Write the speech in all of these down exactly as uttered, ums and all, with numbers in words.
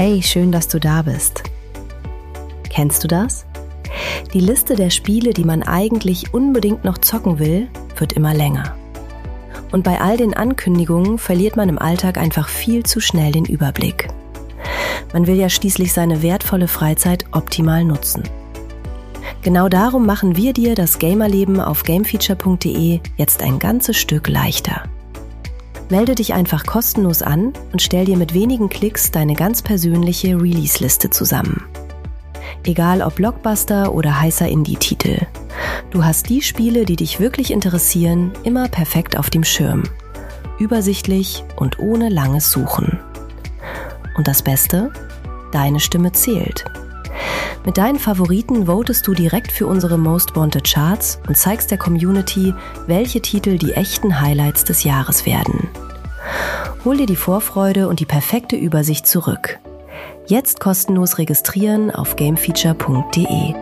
Hey, schön, dass du da bist. Kennst du das? Die Liste der Spiele, die man eigentlich unbedingt noch zocken will, wird immer länger. Und bei all den Ankündigungen verliert man im Alltag einfach viel zu schnell den Überblick. Man will ja schließlich seine wertvolle Freizeit optimal nutzen. Genau darum machen wir dir das Gamerleben auf gamefeature punkt de jetzt ein ganzes Stück leichter. Melde dich einfach kostenlos an und stell dir mit wenigen Klicks deine ganz persönliche Release-Liste zusammen. Egal ob Blockbuster oder heißer Indie-Titel. Du hast die Spiele, die dich wirklich interessieren, immer perfekt auf dem Schirm. Übersichtlich und ohne langes Suchen. Und das Beste? Deine Stimme zählt. Mit deinen Favoriten votest du direkt für unsere Most Wanted Charts und zeigst der Community, welche Titel die echten Highlights des Jahres werden. Hol dir die Vorfreude und die perfekte Übersicht zurück. Jetzt kostenlos registrieren auf gamefeature punkt de.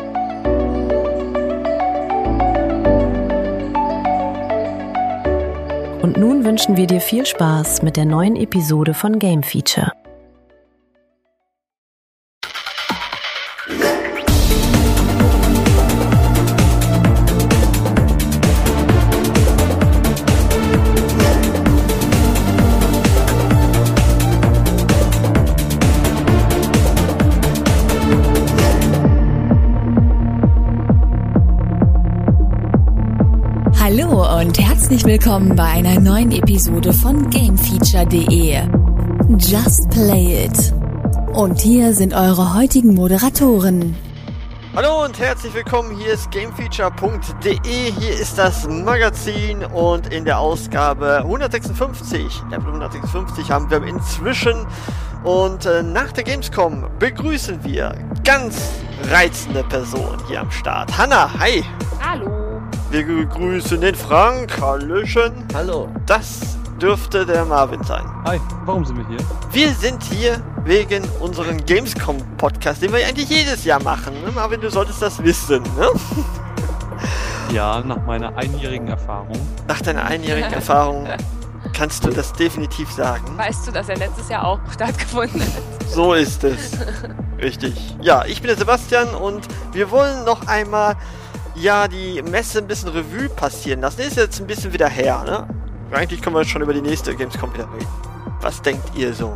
Und nun wünschen wir dir viel Spaß mit der neuen Episode von Game Feature. Hallo und herzlich willkommen bei einer neuen Episode von gamefeature punkt de. Just play it. Und hier sind eure heutigen Moderatoren. Hallo und herzlich willkommen, hier ist gamefeature punkt de, hier ist das Magazin und in der Ausgabe hundertsechsundfünfzig, Level hundertsechsundfünfzig haben wir inzwischen und äh, nach der Gamescom begrüßen wir ganz reizende Personen hier am Start. Hanna, hi! Hallo! Wir begrüßen den Frank, hallöchen! Hallo! Das dürfte der Marvin sein. Hi, warum sind wir hier? Wir sind hier wegen unserem Gamescom-Podcast, den wir eigentlich jedes Jahr machen. Ne? Marvin, du solltest das wissen, ne? Ja, nach meiner einjährigen Erfahrung. Nach deiner einjährigen Erfahrung kannst du das definitiv sagen. Weißt du, dass er letztes Jahr auch stattgefunden hat? So ist es. Richtig. Ja, ich bin der Sebastian und wir wollen noch einmal ja die Messe ein bisschen Revue passieren lassen. Ist jetzt ein bisschen wieder her, ne? Eigentlich können wir schon über die nächste Gamescom wieder reden. Was denkt ihr so?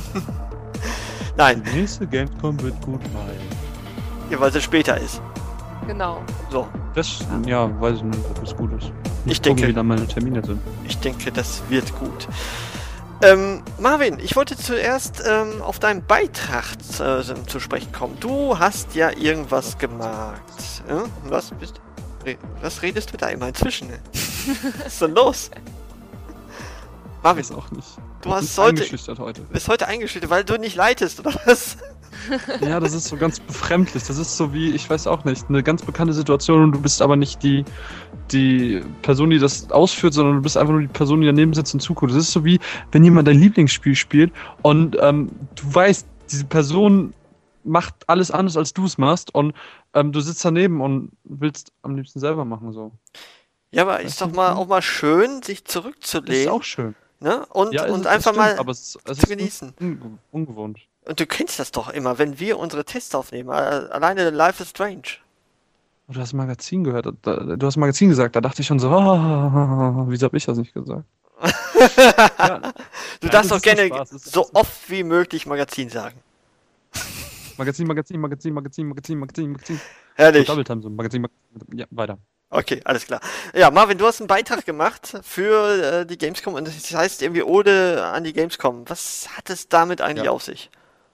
Nein. Die nächste Gamescom wird gut, weil... Ja, weil sie später ist. Genau. So. Das, ja, weiß ich nicht, ob es gut ist. Ich, ich denke, gucken, wie dann meine Termine sind. Ich denke, das wird gut. Ähm, Marvin, ich wollte zuerst ähm, auf deinen Beitrag äh, zu sprechen kommen. Du hast ja irgendwas gemacht. Äh? Was bist Re- Was redest du da immer inzwischen? Was ist denn los? Marvin, ich weiß auch nicht. Du das hast ist heute, eingeschüchtert heute. bist heute eingeschüchtert, weil du nicht leitest, oder was? Ja, das ist so ganz befremdlich. Das ist so wie, ich weiß auch nicht, eine ganz bekannte Situation und du bist aber nicht die, die Person, die das ausführt, sondern du bist einfach nur die Person, die daneben sitzt und zuguckt. Das ist so wie, wenn jemand dein Lieblingsspiel spielt und ähm, du weißt, diese Person macht alles anders, als du es machst und ähm, du sitzt daneben und willst am liebsten selber machen, so. Ja, aber ist doch mal auch mal schön, sich zurückzulehnen. Das ist auch schön. Ne? Und, ja, und es, einfach stimmt, mal aber es, es zu ist genießen. Un- ungewohnt. Und du kennst das doch immer, wenn wir unsere Tests aufnehmen. Alleine Life is Strange. Du hast Magazin gehört, du hast Magazin gesagt, da dachte ich schon so, oh, wieso habe ich das nicht gesagt? Ja, du ja, darfst doch gerne Spaß, so oft wie möglich Magazin sagen. Magazin, Magazin, Magazin, Magazin, Magazin, Magazin, Magazin. Herrlich. So Double Time, so Magazin, Magazin, ja, weiter. Okay, alles klar. Ja, Marvin, du hast einen Beitrag gemacht für äh, die Gamescom und das heißt irgendwie Ode an die Gamescom. Was hat es damit eigentlich ja. auf sich?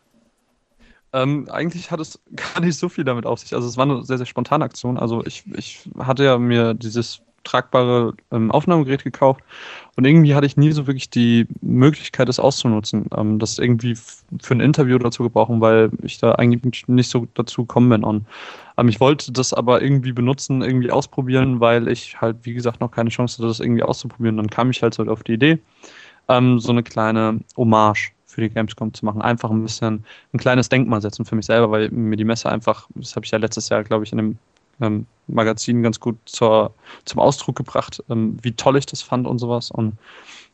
Ähm, eigentlich hat es gar nicht so viel damit auf sich. Also es war eine sehr, sehr spontane Aktion. Also ich, ich hatte ja mir dieses tragbare ähm, Aufnahmegerät gekauft und irgendwie hatte ich nie so wirklich die Möglichkeit, das auszunutzen, ähm, das irgendwie f- für ein Interview dazu gebrauchen, weil ich da eigentlich nicht so dazu gekommen bin. Und ähm, ich wollte das aber irgendwie benutzen, irgendwie ausprobieren, weil ich halt, wie gesagt, noch keine Chance hatte, das irgendwie auszuprobieren. Dann kam ich halt so auf die Idee, ähm, so eine kleine Hommage für die Gamescom zu machen. Einfach ein bisschen ein kleines Denkmal setzen für mich selber, weil mir die Messe einfach, das habe ich ja letztes Jahr, glaube ich, in dem ähm, Magazin ganz gut zur, zum Ausdruck gebracht, ähm, wie toll ich das fand und sowas. Und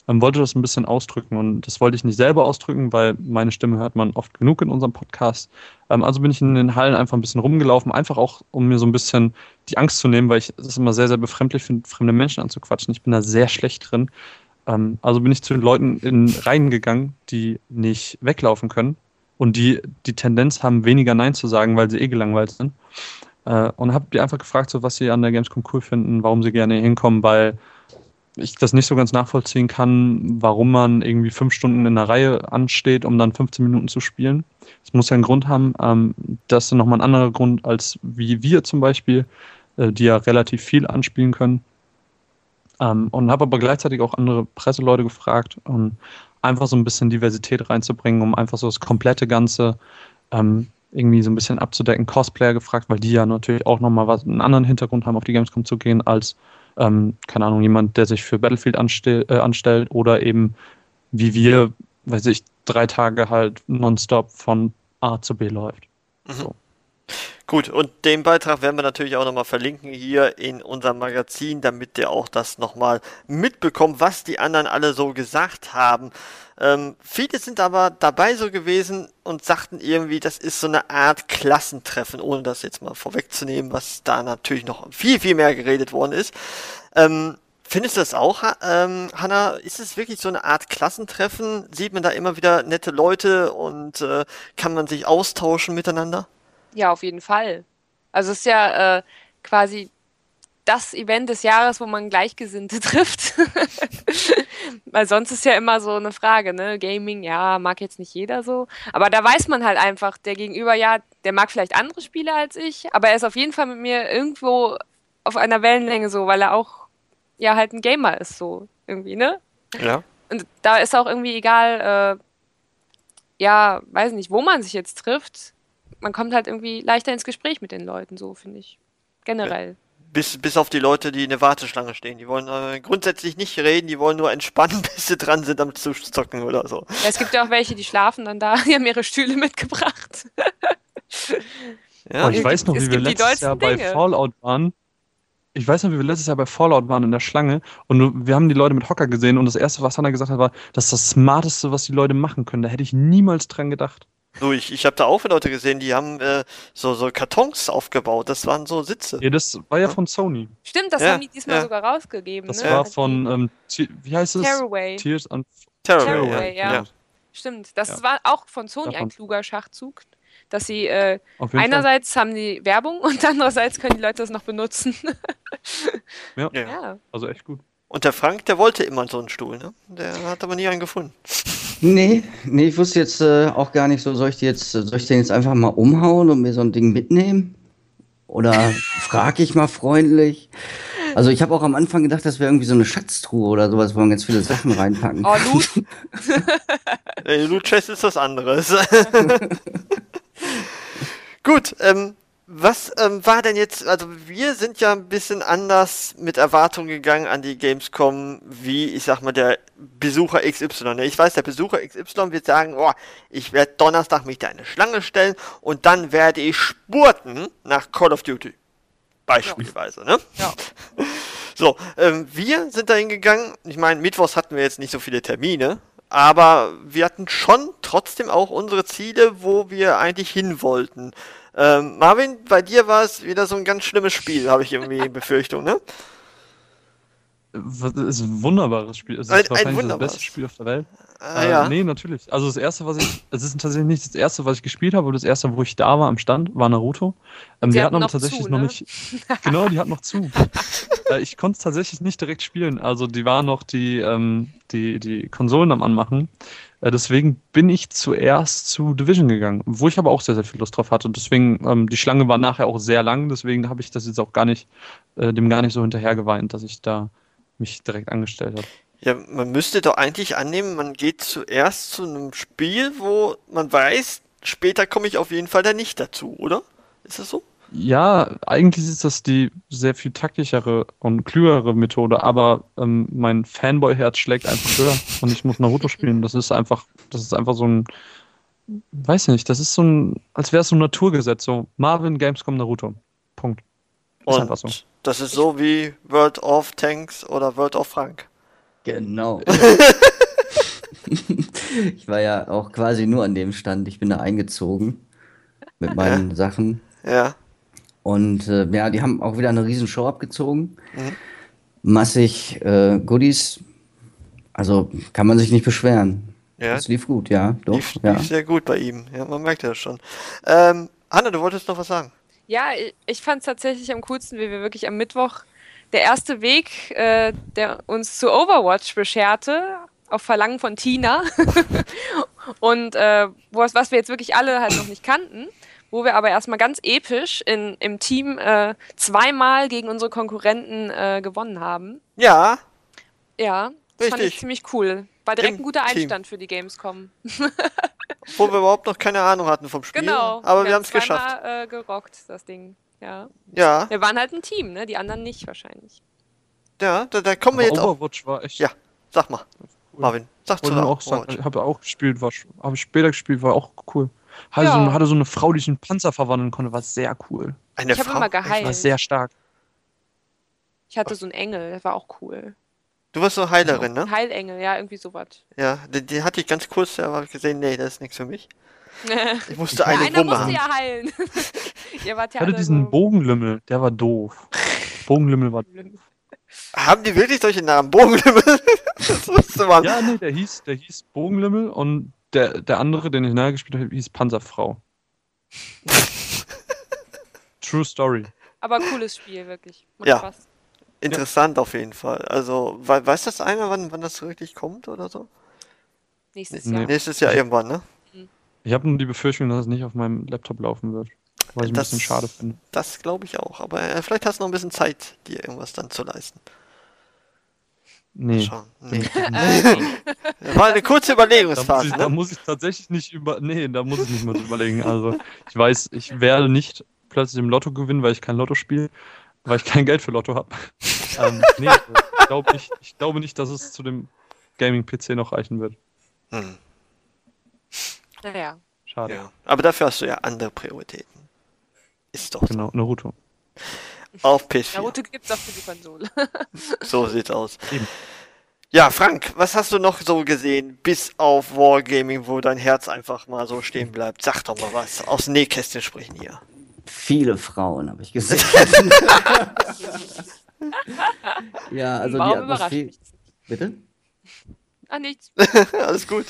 ähm, wollte das ein bisschen ausdrücken und das wollte ich nicht selber ausdrücken, weil meine Stimme hört man oft genug in unserem Podcast. Ähm, also bin ich in den Hallen einfach ein bisschen rumgelaufen, einfach auch, um mir so ein bisschen die Angst zu nehmen, weil ich es immer sehr, sehr befremdlich finde, fremde Menschen anzuquatschen. Ich bin da sehr schlecht drin. Ähm, also bin ich zu den Leuten in Reihen gegangen, die nicht weglaufen können und die die Tendenz haben, weniger Nein zu sagen, weil sie eh gelangweilt sind. Äh, und habe die einfach gefragt, so, was sie an der Gamescom cool finden, warum sie gerne hinkommen, weil ich das nicht so ganz nachvollziehen kann, warum man irgendwie fünf Stunden in der Reihe ansteht, um dann fünfzehn Minuten zu spielen. Das muss ja einen Grund haben. Ähm, das ist nochmal ein anderer Grund, als wie wir zum Beispiel, äh, die ja relativ viel anspielen können. Ähm, und habe aber gleichzeitig auch andere Presseleute gefragt, um einfach so ein bisschen Diversität reinzubringen, um einfach so das komplette Ganze ähm, irgendwie so ein bisschen abzudecken. Cosplayer gefragt, weil die ja natürlich auch nochmal was, einen anderen Hintergrund haben, auf die Gamescom zu gehen, als, ähm, keine Ahnung, jemand, der sich für Battlefield anstell, äh, anstellt oder eben wie wir, weiß ich, drei Tage halt nonstop von A zu B läuft. Mhm. So. Gut, und den Beitrag werden wir natürlich auch nochmal verlinken hier in unserem Magazin, damit ihr auch das nochmal mitbekommt, was die anderen alle so gesagt haben. Ähm, viele sind aber dabei so gewesen und sagten irgendwie, das ist so eine Art Klassentreffen, ohne das jetzt mal vorwegzunehmen, was da natürlich noch viel, viel mehr geredet worden ist. Ähm, findest du das auch, ähm, Hanna? Ist es wirklich so eine Art Klassentreffen? Sieht man da immer wieder nette Leute und äh, kann man sich austauschen miteinander? Ja, auf jeden Fall. Also es ist ja äh, quasi das Event des Jahres, wo man Gleichgesinnte trifft. Weil sonst ist ja immer so eine Frage, ne? Gaming, ja, mag jetzt nicht jeder so. Aber da weiß man halt einfach, der Gegenüber, ja, der mag vielleicht andere Spiele als ich, aber er ist auf jeden Fall mit mir irgendwo auf einer Wellenlänge so, weil er auch, ja, halt ein Gamer ist so irgendwie, ne? Ja. Und da ist auch irgendwie egal, äh, ja, weiß nicht, wo man sich jetzt trifft. Man kommt halt irgendwie leichter ins Gespräch mit den Leuten, so finde ich. Generell. Bis, bis auf die Leute, die in der Warteschlange stehen. Die wollen äh, grundsätzlich nicht reden, die wollen nur entspannen, bis sie dran sind, damit zu zocken oder so. Ja, es gibt ja auch welche, die schlafen dann da, die haben ihre Stühle mitgebracht. Ja. Oh, ich weiß noch, Es wie wir gibt die letztes Jahr dollsten bei Dinge. Fallout waren. Ich weiß noch, wie wir letztes Jahr bei Fallout waren in der Schlange und wir haben die Leute mit Hocker gesehen und das Erste, was Hannah gesagt hat, war, das ist das Smarteste, was die Leute machen können. Da hätte ich niemals dran gedacht. So, ich, ich habe da auch Leute gesehen, die haben äh, so, so Kartons aufgebaut. Das waren so Sitze. Ja, das war ja von Sony. Stimmt, das Ja, haben die diesmal ja. sogar rausgegeben. Das ne? war Also von, ähm, Te- wie heißt es? Tearaway. Tears on Terrorway, Tearaway, ja. ja. ja. Stimmt, das Ja. war auch von Sony Davon. ein kluger Schachzug, dass sie äh, Auf jeden einerseits haben die Werbung und andererseits können die Leute das noch benutzen. Fall. Ja, Ja. Ja. also echt gut. Und der Frank, der wollte immer so einen Stuhl, ne? Der hat aber nie einen gefunden. Nee, nee, ich wusste jetzt äh, auch gar nicht so, soll ich die jetzt, soll ich den jetzt einfach mal umhauen und mir so ein Ding mitnehmen? Oder frage ich mal freundlich? Also ich habe auch am Anfang gedacht, das wäre irgendwie so eine Schatztruhe oder sowas, wo man ganz viele Sachen reinpacken Oh, kann. Loot. Äh, Loot Chest ist was anderes. Gut, ähm, was ähm, war denn jetzt, also wir sind ja ein bisschen anders mit Erwartungen gegangen an die Gamescom, wie, ich sag mal, der Besucher X Y. Ich weiß, der Besucher X Y wird sagen, oh, ich werde Donnerstag mich da in eine Schlange stellen und dann werde ich spurten nach Call of Duty. Beispielsweise, ne? Ja. So, ähm, wir sind da hingegangen, ich meine, mittwochs hatten wir jetzt nicht so viele Termine, aber wir hatten schon trotzdem auch unsere Ziele, wo wir eigentlich hin wollten. Ähm, Marvin, bei dir war es wieder so ein ganz schlimmes Spiel, habe ich irgendwie Befürchtung, ne? Das ist ein wunderbares Spiel. Es ist Ein- ein wahrscheinlich das wunderbares. beste Spiel auf der Welt. Ah, Äh, ja. Nee, natürlich. Also das erste, was ich, es ist tatsächlich nicht das erste, was ich gespielt habe, aber das erste, wo ich da war am Stand, war Naruto. Ähm, Die die hatten hatten aber noch tatsächlich zu, noch ne? nicht, genau, die hatten noch zu. äh, ich konnte es tatsächlich nicht direkt spielen. Also die waren noch die, ähm, die, die Konsolen am Anmachen. Äh, deswegen bin ich zuerst zu Division gegangen, wo ich aber auch sehr, sehr viel Lust drauf hatte. Und deswegen, ähm, die Schlange war nachher auch sehr lang, deswegen habe ich das jetzt auch gar nicht, äh, dem gar nicht so hinterher geweint, dass ich da mich direkt angestellt habe. Ja, man müsste doch eigentlich annehmen, man geht zuerst zu einem Spiel, wo man weiß, später komme ich auf jeden Fall da nicht dazu, oder? Ist das so? Ja, eigentlich ist das die sehr viel taktischere und klügere Methode, aber ähm, mein Fanboy-Herz schlägt einfach höher und ich muss Naruto spielen. Das ist einfach, das ist einfach so ein, weiß nicht, das ist so ein, als wäre es so ein Naturgesetz, so Marvin, Gamescom, Naruto. Punkt. Ist Und einfach so. das ist so wie World of Tanks oder World of Frank. Genau. Ich war ja auch quasi nur an dem Stand. Ich bin da eingezogen mit meinen Sachen. Ja. Und äh, ja, die haben auch wieder eine riesen Show abgezogen. Mhm. Massig äh, Goodies. Also kann man sich nicht beschweren. Ja. Das lief gut, ja. Doch, Lief, ja. lief sehr gut bei ihm. Ja, man merkt ja schon. Ähm, Hanna, du wolltest noch was sagen? Ja, ich, ich fand es tatsächlich am coolsten, wie wir wirklich am Mittwoch der erste Weg, äh, der uns zu Overwatch bescherte, auf Verlangen von Tina. Und äh, was, was wir jetzt wirklich alle halt noch nicht kannten, wo wir aber erstmal ganz episch in, im Team äh, zweimal gegen unsere Konkurrenten äh, gewonnen haben. Ja, Ja, das fand ich Richtig. ziemlich cool. War direkt Im ein guter Team. Einstand für die Gamescom. wo wir überhaupt noch keine Ahnung hatten vom Spiel. Genau. Aber wir haben es geschafft. zweimal äh, gerockt, das Ding. Ja. Ja, Wir waren halt ein Team, ne? Die anderen nicht wahrscheinlich. ja, da, da kommen wir Aber jetzt auch. Overwatch war echt Ja, sag mal, cool. Marvin, sag zu Wollte nur auch sagen, Overwatch. ich habe auch gespielt, war, habe ich später gespielt, war auch cool. Hatte, Ja. so, eine- hatte so eine Frau, die sich in Panzer verwandeln konnte, war sehr cool. Eine Ich habe Frau. immer geheilt. War sehr stark. Ich hatte so einen Engel, der war auch cool. Du warst so Heilerin, ne? Ein Heilengel, ja, irgendwie sowas. Ja, die, die hatte ich ganz kurz, da habe ich gesehen, nee, das ist nichts für mich. Ich musste Ja, eine einer Wumme musste haben. ja heilen. Ihr wart ja Ich hatte alle diesen so... Bogenlümmel, der war doof. Bogenlümmel war. Haben die wirklich solche Namen? Bogenlümmel? Das wusste man. Ja, nee, der hieß, der hieß Bogenlümmel und der, der andere, den ich nahe gespielt habe, hieß Panzerfrau. True Story. Aber cooles Spiel, wirklich. Macht Ja. Spaß. Interessant auf jeden Fall. Also, we weiß das einer, wann, wann das wirklich kommt oder so? Nächstes Nee. Jahr. Nächstes Jahr irgendwann, ne? Ich habe nur die Befürchtung, dass es nicht auf meinem Laptop laufen wird. Was ich ein Das- bisschen schade finde. Das glaube ich auch. Aber äh, vielleicht hast du noch ein bisschen Zeit, dir irgendwas dann zu leisten. Nee. Schauen. Nee. Äh, nee. War eine kurze Da muss, Überlegungsphase, ich, da ne? muss ich tatsächlich nicht über. Nee, da muss ich nicht mal überlegen. Also, ich weiß, ich werde nicht plötzlich im Lotto gewinnen, weil ich kein Lotto spiele, weil ich kein Geld für Lotto habe. ähm, nee, ich glaube nicht, ich glaube nicht, dass es zu dem Gaming-P C noch reichen wird. Hm. Naja. Schade. Ja. Aber dafür hast du ja andere Prioritäten. Ist doch so. Genau, Naruto. Auf P S vier. Naruto gibt's auch für die Konsole. So sieht's aus. Eben. Ja, Frank, was hast du noch so gesehen, bis auf Wargaming, wo dein Herz einfach mal so stehen bleibt? Sag doch mal was. Aus dem Nähkästchen sprechen hier. Viele Frauen habe ich gesehen. Ja, also die Warum überrascht Atmosphäre. mich das? Bitte? Ah, nichts. Alles gut.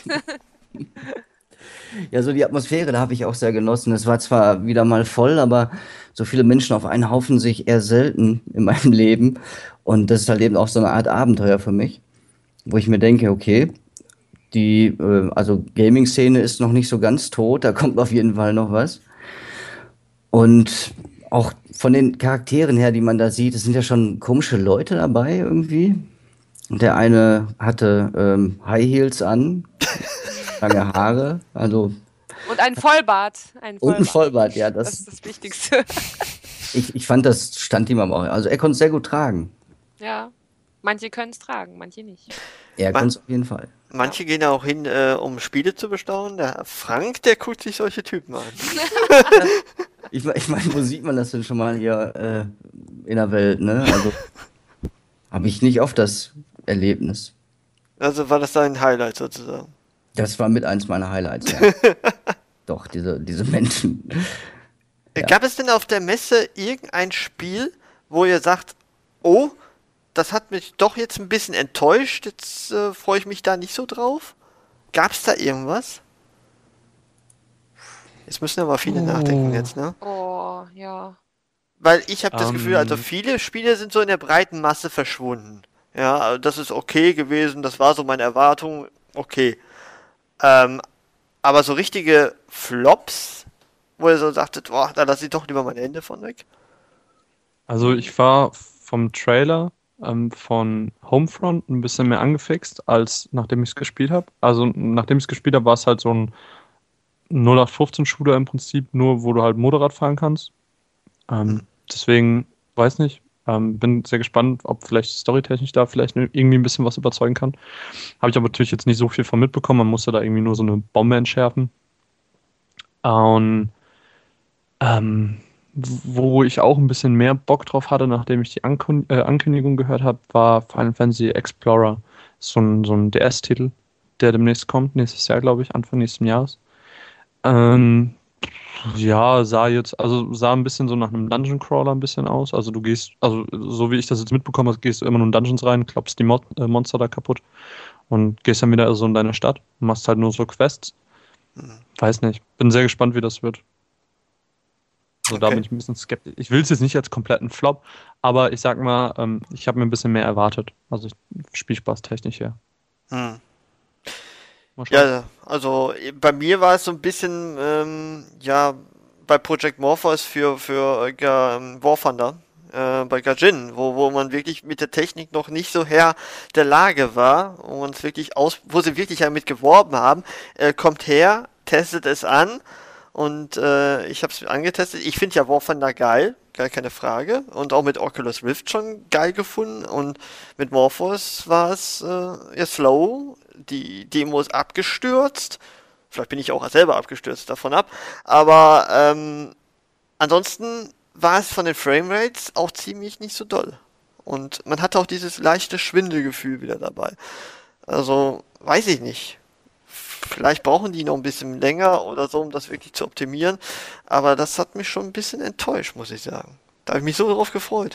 Ja, so die Atmosphäre, da habe ich auch sehr genossen. Es war zwar wieder mal voll, aber so viele Menschen auf einen Haufen sehe ich eher selten in meinem Leben. Und das ist halt eben auch so eine Art Abenteuer für mich, wo ich mir denke, okay, die äh, also Gaming-Szene ist noch nicht so ganz tot, da kommt auf jeden Fall noch was. Und auch von den Charakteren her, die man da sieht, es sind ja schon komische Leute dabei irgendwie. Und der eine hatte ähm, High Heels an, lange Haare, also Und ein Vollbart. Ein und ein Vollbart. Vollbart, ja, Das das, ist das Wichtigste. ich, ich fand, das stand ihm aber auch. Also er konnte es sehr gut tragen. Ja. Manche können es tragen, manche nicht. Er Ma- konnte es auf jeden Fall. Manche gehen ja auch hin, äh, um Spiele zu bestaunen. Der Frank, der guckt sich solche Typen an. Ich, me- ich meine, wo sieht man das denn schon mal hier äh, in der Welt, ne? Also habe ich nicht oft das Erlebnis. Also war das dein Highlight sozusagen. Das war mit eins meiner Highlights, ja. Doch, diese, diese Menschen. Äh, Ja. Gab es denn auf der Messe irgendein Spiel, wo ihr sagt, oh, das hat mich doch jetzt ein bisschen enttäuscht, jetzt äh, freue ich mich da nicht so drauf? Gab es da irgendwas? Jetzt müssen aber viele Oh. nachdenken jetzt, ne? Oh, ja. Weil ich habe das Ähm. Gefühl, also viele Spiele sind so in der breiten Masse verschwunden. Ja, also das ist okay gewesen, das war so meine Erwartung, okay. Ähm, aber so richtige Flops, wo ihr so sagtet, boah, da lasse ich doch lieber meine Hände von weg. Also ich war vom Trailer ähm, von Homefront ein bisschen mehr angefixt, als nachdem ich es gespielt habe. Also nachdem ich es gespielt habe, war es halt so ein null acht fünfzehn Shooter im Prinzip, nur wo du halt Motorrad fahren kannst. Ähm, deswegen, weiß nicht, ähm, bin sehr gespannt, ob vielleicht storytechnisch da vielleicht irgendwie ein bisschen was überzeugen kann. Habe ich aber natürlich jetzt nicht so viel von mitbekommen, man musste da irgendwie nur so eine Bombe entschärfen. Und ähm, wo ich auch ein bisschen mehr Bock drauf hatte, nachdem ich die Ankün äh, Ankündigung gehört habe, war Final Fantasy Explorer. So ein, so ein D S-Titel, der demnächst kommt, nächstes Jahr, glaube ich, Anfang nächsten Jahres. Ähm, ja, sah jetzt, also sah ein bisschen so nach einem Dungeon Crawler ein bisschen aus. Also du gehst, also so wie ich das jetzt mitbekommen habe, gehst du immer nur in Dungeons rein, klopfst die Mod äh, Monster da kaputt und gehst dann wieder so in deine Stadt und machst halt nur so Quests. Mhm. Weiß nicht. Bin sehr gespannt, wie das wird. Also da Okay. bin ich ein bisschen skeptisch. Ich will es jetzt nicht als kompletten Flop, aber ich sag mal, ähm, ich habe mir ein bisschen mehr erwartet. Also ich, Spielspaß-technisch her. Hm. Mal schauen. Ja, also äh, bei mir war es so ein bisschen, ähm, ja, bei Project Morpheus für, für äh, Ga- ähm, War Thunder, äh, bei Gaijin, wo, wo man wirklich mit der Technik noch nicht so Herr der Lage war, wo man es wirklich aus, wo sie wirklich damit geworben haben, äh, kommt her, testet es an und äh, ich habe es angetestet. Ich finde ja War Thunder geil, gar keine Frage, und auch mit Oculus Rift schon geil gefunden, und mit Morpheus war es äh, ja slow, die Demo ist abgestürzt. Vielleicht bin ich auch selber abgestürzt davon ab. Aber ähm, ansonsten war es von den Framerates auch ziemlich nicht so doll. Und man hatte auch dieses leichte Schwindelgefühl wieder dabei. Also, weiß ich nicht. Vielleicht brauchen die noch ein bisschen länger oder so, um das wirklich zu optimieren. Aber das hat mich schon ein bisschen enttäuscht, muss ich sagen. Da habe ich mich so drauf gefreut.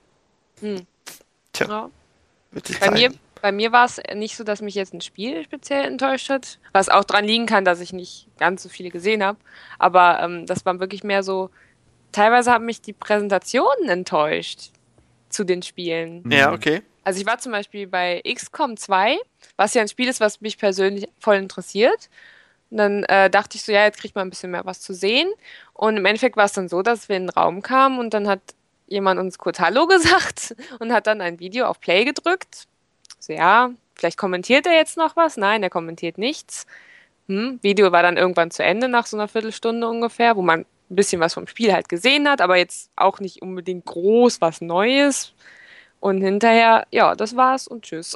Hm. Tja, Ja. wird sich Bei mir, zeigen. bei mir war es nicht so, dass mich jetzt ein Spiel speziell enttäuscht hat, was auch dran liegen kann, dass ich nicht ganz so viele gesehen habe. Aber ähm, das war wirklich mehr so, teilweise haben mich die Präsentationen enttäuscht zu den Spielen. Ja, okay. Also ich war zum Beispiel bei X COM zwei, was ja ein Spiel ist, was mich persönlich voll interessiert. Und dann äh, dachte ich so, ja, jetzt kriegt man ein bisschen mehr was zu sehen. Und im Endeffekt war es dann so, dass wir in den Raum kamen und dann hat jemand uns kurz Hallo gesagt und hat dann ein Video auf Play gedrückt. So, ja, vielleicht kommentiert er jetzt noch was. Nein, er kommentiert nichts. Hm, Video war dann irgendwann zu Ende, nach so einer Viertelstunde ungefähr, wo man ein bisschen was vom Spiel halt gesehen hat, aber jetzt auch nicht unbedingt groß was Neues. Und hinterher, ja, das war's und tschüss.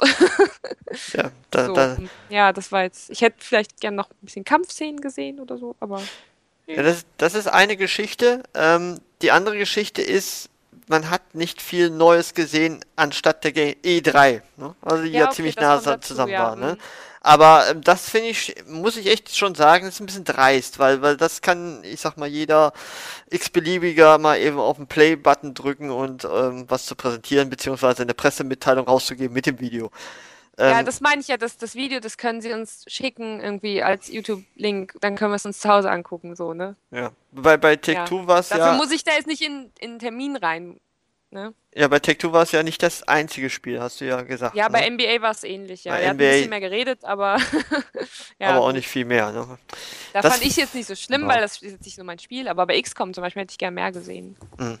Ja, da, So, da, hm, ja, das war jetzt. Ich hätte vielleicht gern noch ein bisschen Kampfszenen gesehen oder so, aber. Ja, das, das ist eine Geschichte. Ähm, die andere Geschichte ist, man hat nicht viel Neues gesehen anstatt der Ge- E drei, ne? Also die ja, Ja, okay, ziemlich das nah kommt dazu, zusammen ja, waren. Ne? mhm. Aber ähm, das finde ich, muss ich echt schon sagen, ist ein bisschen dreist, weil, weil das kann, ich sag mal, jeder x-beliebiger mal eben auf den Play-Button drücken und ähm, was zu präsentieren, beziehungsweise eine Pressemitteilung rauszugeben mit dem Video. Ja, Ähm, das meine ich ja, das, das Video, das können Sie uns schicken, irgendwie als YouTube-Link, dann können wir es uns zu Hause angucken, so, ne? ja. Bei, bei Ja. Take-Two war es Dafür ja, muss ich da jetzt nicht in, in einen Termin rein, ne? ja, bei Take-Two war es ja nicht das einzige Spiel, hast du ja gesagt. Ja, ne? bei N B A war es ähnlich, ja. Bei Er hat ein N B A bisschen mehr geredet, aber ja, aber auch gut. nicht viel mehr. Ne? Da Das- fand ich jetzt nicht so schlimm, Ja. weil das ist jetzt nicht so mein Spiel, aber bei X COM zum Beispiel hätte ich gern mehr gesehen.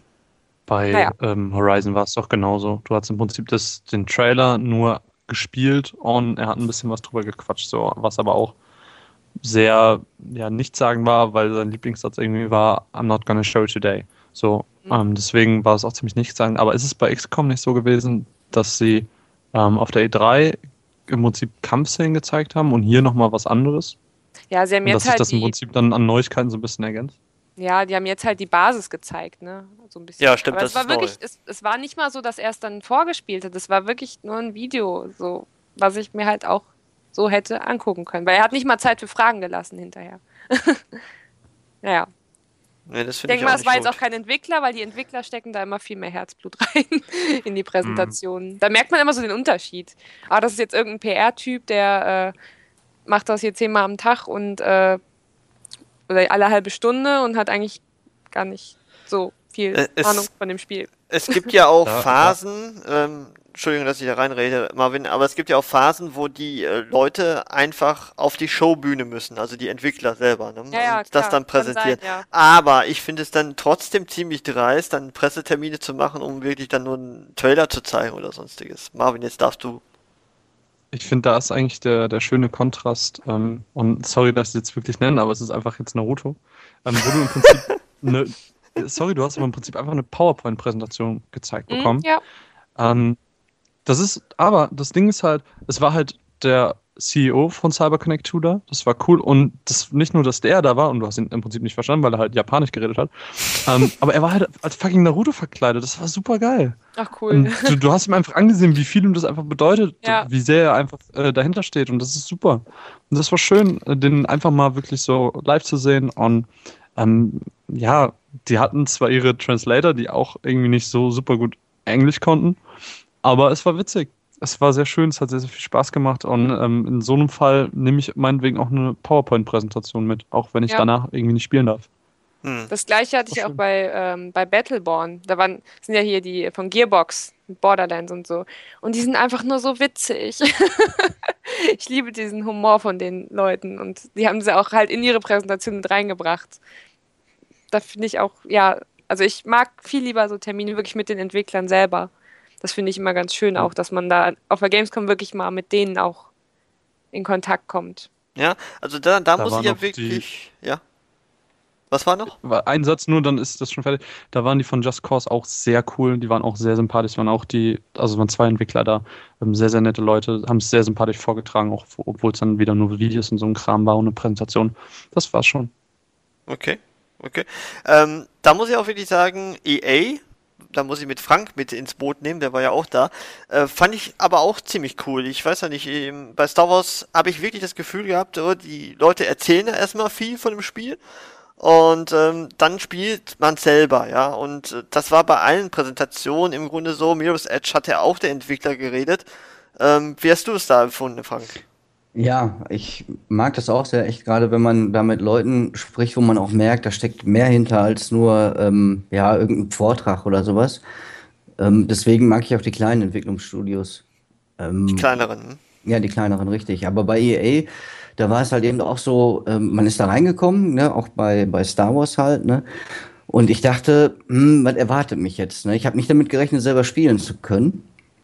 Bei Naja. ähm, Horizon war es doch genauso. Du hast im Prinzip das, den Trailer nur gespielt und er hat ein bisschen was drüber gequatscht, so, was aber auch sehr ja, nichtssagend war, weil sein Lieblingssatz irgendwie war, I'm not gonna show you today. So, Mhm. ähm, deswegen war es auch ziemlich nichtssagend. Aber ist es bei X COM nicht so gewesen, dass sie ähm, auf der E drei im Prinzip Kampfszenen gezeigt haben und hier nochmal was anderes? Ja, sie haben Und dass jetzt sich halt das im die, Prinzip dann an Neuigkeiten so ein bisschen ergänzt? ja, die haben jetzt halt die Basis gezeigt, ne? So ein bisschen. Ja, stimmt, Aber das es war ist wirklich, neu. es, es war nicht mal so, dass er es dann vorgespielt hat. Es war wirklich nur ein Video, so, was ich mir halt auch so hätte angucken können. Weil er hat nicht mal Zeit für Fragen gelassen hinterher. Naja. Nee, das Ich finde ich denke mal, auch es nicht war jetzt gut. auch kein Entwickler, weil die Entwickler stecken da immer viel mehr Herzblut rein in die Präsentationen. Da merkt man immer so den Unterschied. Ah, das ist jetzt irgendein P R-Typ, der äh, macht das hier zehnmal am Tag und äh, oder alle halbe Stunde und hat eigentlich gar nicht so viel Äh, es- Ahnung von dem Spiel. Es gibt ja auch Da- da- Phasen, ähm, Entschuldigung, dass ich da reinrede, Marvin, aber es gibt ja auch Phasen, wo die äh, Leute einfach auf die Showbühne müssen, also die Entwickler selber, ne? Ja, ja, und das klar, dann kann präsentieren. sein, ja. Aber ich finde es dann trotzdem ziemlich dreist, dann Pressetermine zu machen, um wirklich dann nur einen Trailer zu zeigen oder sonstiges. Marvin, jetzt darfst du. Ich finde, da ist eigentlich der, der schöne Kontrast, ähm, und sorry, dass ich es jetzt wirklich nenne, aber es ist einfach jetzt Naruto, ähm, wo du im Prinzip eine, sorry, du hast aber im Prinzip einfach eine PowerPoint-Präsentation gezeigt Mhm, bekommen. ja. Ähm, das ist, aber das Ding ist halt, es war halt der C E O von CyberConnect zwei da. Das war cool. Und das nicht nur, dass der da war, und du hast ihn im Prinzip nicht verstanden, weil er halt Japanisch geredet hat, ähm, aber er war halt als fucking Naruto verkleidet. Das war super geil. Ach, cool. Und du, du hast ihm einfach angesehen, wie viel ihm das einfach bedeutet, Ja. wie sehr er einfach äh, dahinter steht. Und das ist super. Und das war schön, äh, den einfach mal wirklich so live zu sehen. Und ähm, ja, die hatten zwar ihre Translator, die auch irgendwie nicht so super gut Englisch konnten, aber es war witzig. Es war sehr schön, es hat sehr, sehr viel Spaß gemacht und ähm, in so einem Fall nehme ich meinetwegen auch eine PowerPoint-Präsentation mit, auch wenn ich Ja. danach irgendwie nicht spielen darf. Hm. Das gleiche hatte ich auch bei, ähm, bei Battleborn. Da waren, sind ja hier die von Gearbox, mit Borderlands und so. Und die sind einfach nur so witzig. Ich liebe diesen Humor von den Leuten und die haben sie auch halt in ihre Präsentation mit reingebracht. Da finde ich auch, ja, also ich mag viel lieber so Termine wirklich mit den Entwicklern selber. Das finde ich immer ganz schön auch, dass man da auf der Gamescom wirklich mal mit denen auch in Kontakt kommt. Ja, also da, da, Da muss war ich ja noch wirklich, ja. Was war noch? War ein Satz nur, dann ist das schon fertig. Da waren die von Just Cause auch sehr cool, die waren auch sehr sympathisch, waren auch die, also waren zwei Entwickler da, ähm, sehr, sehr nette Leute, haben es sehr sympathisch vorgetragen, auch obwohl es dann wieder nur Videos und so ein Kram war und eine Präsentation. Das war's schon. Okay, okay. Ähm, da muss ich auch wirklich sagen, E A, da muss ich mit Frank mit ins Boot nehmen, der war ja auch da, äh, fand ich aber auch ziemlich cool. Ich weiß ja nicht, ähm, bei Star Wars habe ich wirklich das Gefühl gehabt, oh, die Leute erzählen ja erstmal viel von dem Spiel und ähm, dann spielt man selber, ja, und äh, das war bei allen Präsentationen im Grunde so. Mirror's Edge hat ja auch der Entwickler geredet. Ähm, wie hast du es da empfunden, Frank? Ja, ich mag das auch sehr, echt gerade wenn man da mit Leuten spricht, wo man auch merkt, da steckt mehr hinter als nur ähm, ja, irgendein Vortrag oder sowas. Ähm, deswegen mag ich auch die kleinen Entwicklungsstudios. Ähm, Die kleineren. Ja, die kleineren, richtig. Aber bei E A, da war es halt eben auch so, ähm, man ist da reingekommen, ne, auch bei, bei Star Wars halt, ne? Und ich dachte, hm, was erwartet mich jetzt, ne? Ich habe nicht damit gerechnet, selber spielen zu können.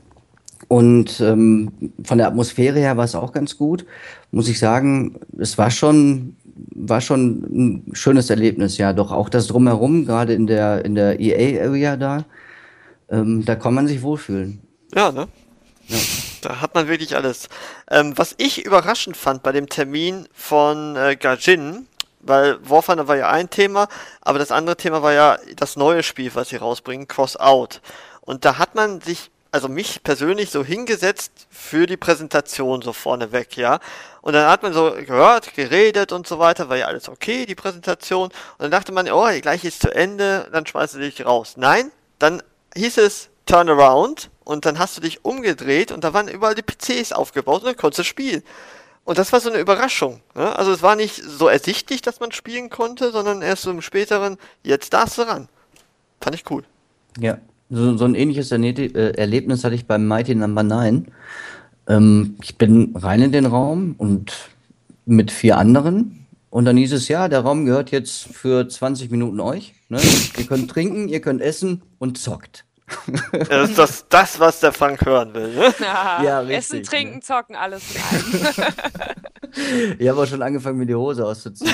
Und ähm, von der Atmosphäre her war es auch ganz gut. Muss ich sagen, es war schon, war schon ein schönes Erlebnis, ja. Doch auch das Drumherum, gerade in der, in der E A-Area da, ähm, da kann man sich wohlfühlen. Ja, ne? Ja. Da hat man wirklich alles. Ähm, was ich überraschend fand bei dem Termin von äh, Gaijin, weil War Thunder war ja ein Thema, aber das andere Thema war ja das neue Spiel, was sie rausbringen, Crossout. Und da hat man sich, also mich persönlich, so hingesetzt für die Präsentation so vorneweg, ja. Und dann hat man so gehört, geredet und so weiter, war ja alles okay, die Präsentation. Und dann dachte man, oh, gleich ist zu Ende, dann schmeißt du dich raus. Nein, dann hieß es Turnaround und dann hast du dich umgedreht und da waren überall die P Cs aufgebaut und dann konntest du spielen. Und das war so eine Überraschung. Ne? Also es war nicht so ersichtlich, dass man spielen konnte, sondern erst so im späteren, jetzt darfst du ran. Fand ich cool. Ja, so, so ein ähnliches Erne äh, Erlebnis hatte ich beim Mighty Number Nine. Ähm, ich bin rein in den Raum und mit vier anderen. Und dann hieß es, ja, der Raum gehört jetzt für zwanzig Minuten euch. Ne? Ihr könnt trinken, ihr könnt essen und zockt. Das ist das, das, was der Frank hören will. Ne? Ja, Ja, Essen, richtig, Trinken, ne? Zocken, alles in einem. Ich habe auch schon angefangen, mir die Hose auszuziehen.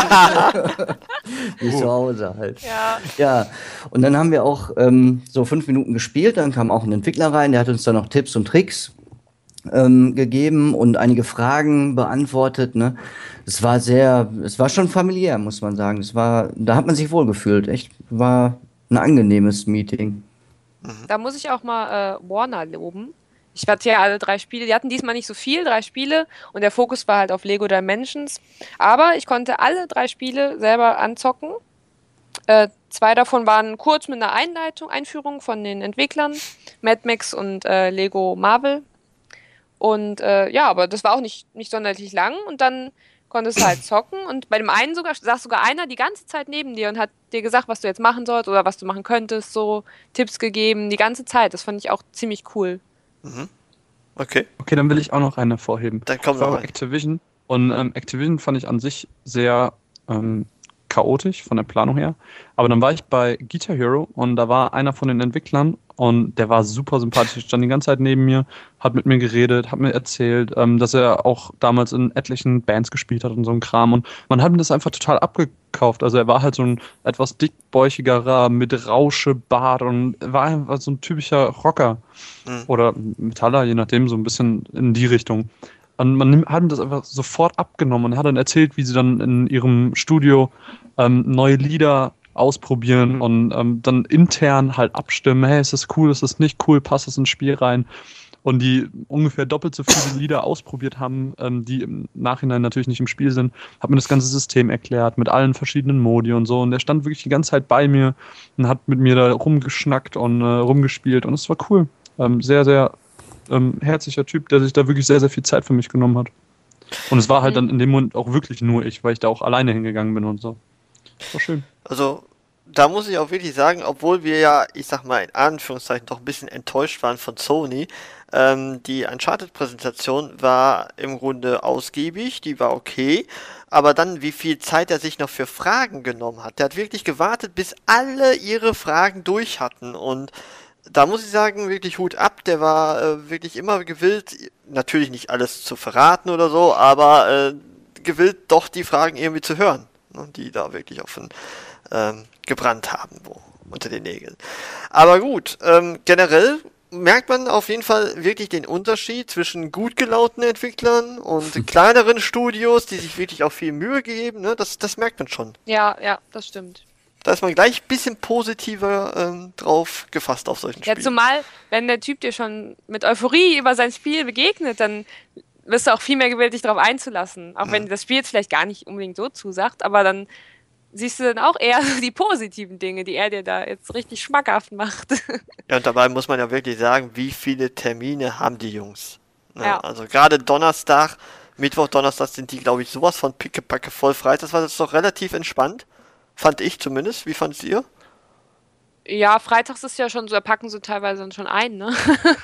Wie zu Hause halt. Ja. Ja, und dann haben wir auch ähm, so fünf Minuten gespielt. Dann kam auch ein Entwickler rein, der hat uns dann noch Tipps und Tricks ähm, gegeben und einige Fragen beantwortet. Ne? Es war sehr, es war schon familiär, muss man sagen. Es war, da hat man sich wohlgefühlt. Echt, war ein angenehmes Meeting. Da muss ich auch mal äh, Warner loben. Ich hatte ja alle drei Spiele. Die hatten diesmal nicht so viel, drei Spiele. Und der Fokus war halt auf Lego Dimensions. Aber ich konnte alle drei Spiele selber anzocken. Äh, zwei davon waren kurz mit einer Einleitung, Einführung von den Entwicklern. Mad Max und äh, Lego Marvel. Und äh, ja, aber das war auch nicht, nicht sonderlich lang. Und dann konntest du halt zocken. Und bei dem einen sogar saß sogar einer die ganze Zeit neben dir und hat dir gesagt, was du jetzt machen sollst oder was du machen könntest. So Tipps gegeben, die ganze Zeit. Das fand ich auch ziemlich cool. Mhm. Okay, Okay, dann will ich auch noch eine hervorheben. dann komm Das war noch bei rein. Activision. Und ähm, Activision fand ich an sich sehr ähm, chaotisch von der Planung her. Aber dann war ich bei Guitar Hero und da war einer von den Entwicklern und der war super sympathisch. Der stand die ganze Zeit neben mir, hat mit mir geredet, hat mir erzählt, ähm, dass er auch damals in etlichen Bands gespielt hat und so ein Kram. Und man hat ihm das einfach total abgekauft. Also er war halt so ein etwas dickbäuchigerer mit Rauschebart und war einfach so ein typischer Rocker. Mhm. Oder Metaller, je nachdem, so ein bisschen in die Richtung. Und man nimmt, hat ihm das einfach sofort abgenommen und hat dann erzählt, wie sie dann in ihrem Studio ähm, neue Lieder ausprobieren und ähm, dann intern halt abstimmen, hey, ist das cool, ist das nicht cool, passt das ins Spiel rein? Und die ungefähr doppelt so viele Lieder ausprobiert haben, ähm, die im Nachhinein natürlich nicht im Spiel sind, hat mir das ganze System erklärt, mit allen verschiedenen Modi und so. Und der stand wirklich die ganze Zeit bei mir und hat mit mir da rumgeschnackt und äh, rumgespielt. Und es war cool. Ähm, sehr, sehr ähm, herzlicher Typ, der sich da wirklich sehr, sehr viel Zeit für mich genommen hat. Und es war halt dann in dem Moment auch wirklich nur ich, weil ich da auch alleine hingegangen bin und so. War schön. Also, da muss ich auch wirklich sagen, obwohl wir ja, ich sag mal in Anführungszeichen, doch ein bisschen enttäuscht waren von Sony, ähm, die Uncharted-Präsentation war im Grunde ausgiebig, die war okay, aber dann, wie viel Zeit er sich noch für Fragen genommen hat. Der hat wirklich gewartet, bis alle ihre Fragen durch hatten und da muss ich sagen, wirklich Hut ab, der war äh, wirklich immer gewillt, natürlich nicht alles zu verraten oder so, aber äh, gewillt doch die Fragen irgendwie zu hören, ne, die da wirklich offen ähm, gebrannt haben, wo unter den Nägeln. Aber gut, ähm, generell merkt man auf jeden Fall wirklich den Unterschied zwischen gut gelaunten Entwicklern und kleineren Studios, die sich wirklich auch viel Mühe geben, ne? Das, das merkt man schon. Ja, ja, das stimmt. Da ist man gleich ein bisschen positiver ähm, drauf gefasst auf solchen Ja, Spielen. zumal, wenn der Typ dir schon mit Euphorie über sein Spiel begegnet, dann wirst du auch viel mehr gewillt, dich darauf einzulassen. Auch wenn dir das Spiel jetzt vielleicht gar nicht unbedingt so zusagt, aber dann siehst du dann auch eher die positiven Dinge, die er dir da jetzt richtig schmackhaft macht. Ja, und dabei muss man ja wirklich sagen, wie viele Termine haben die Jungs. Ne? Ja. Also gerade Donnerstag, Mittwoch, Donnerstag sind die, glaube ich, sowas von pickepacke voll frei. Das war jetzt doch relativ entspannt. Fand ich zumindest. Wie fandet ihr? Ja, freitags ist ja schon so, da packen sie teilweise dann schon ein, ne?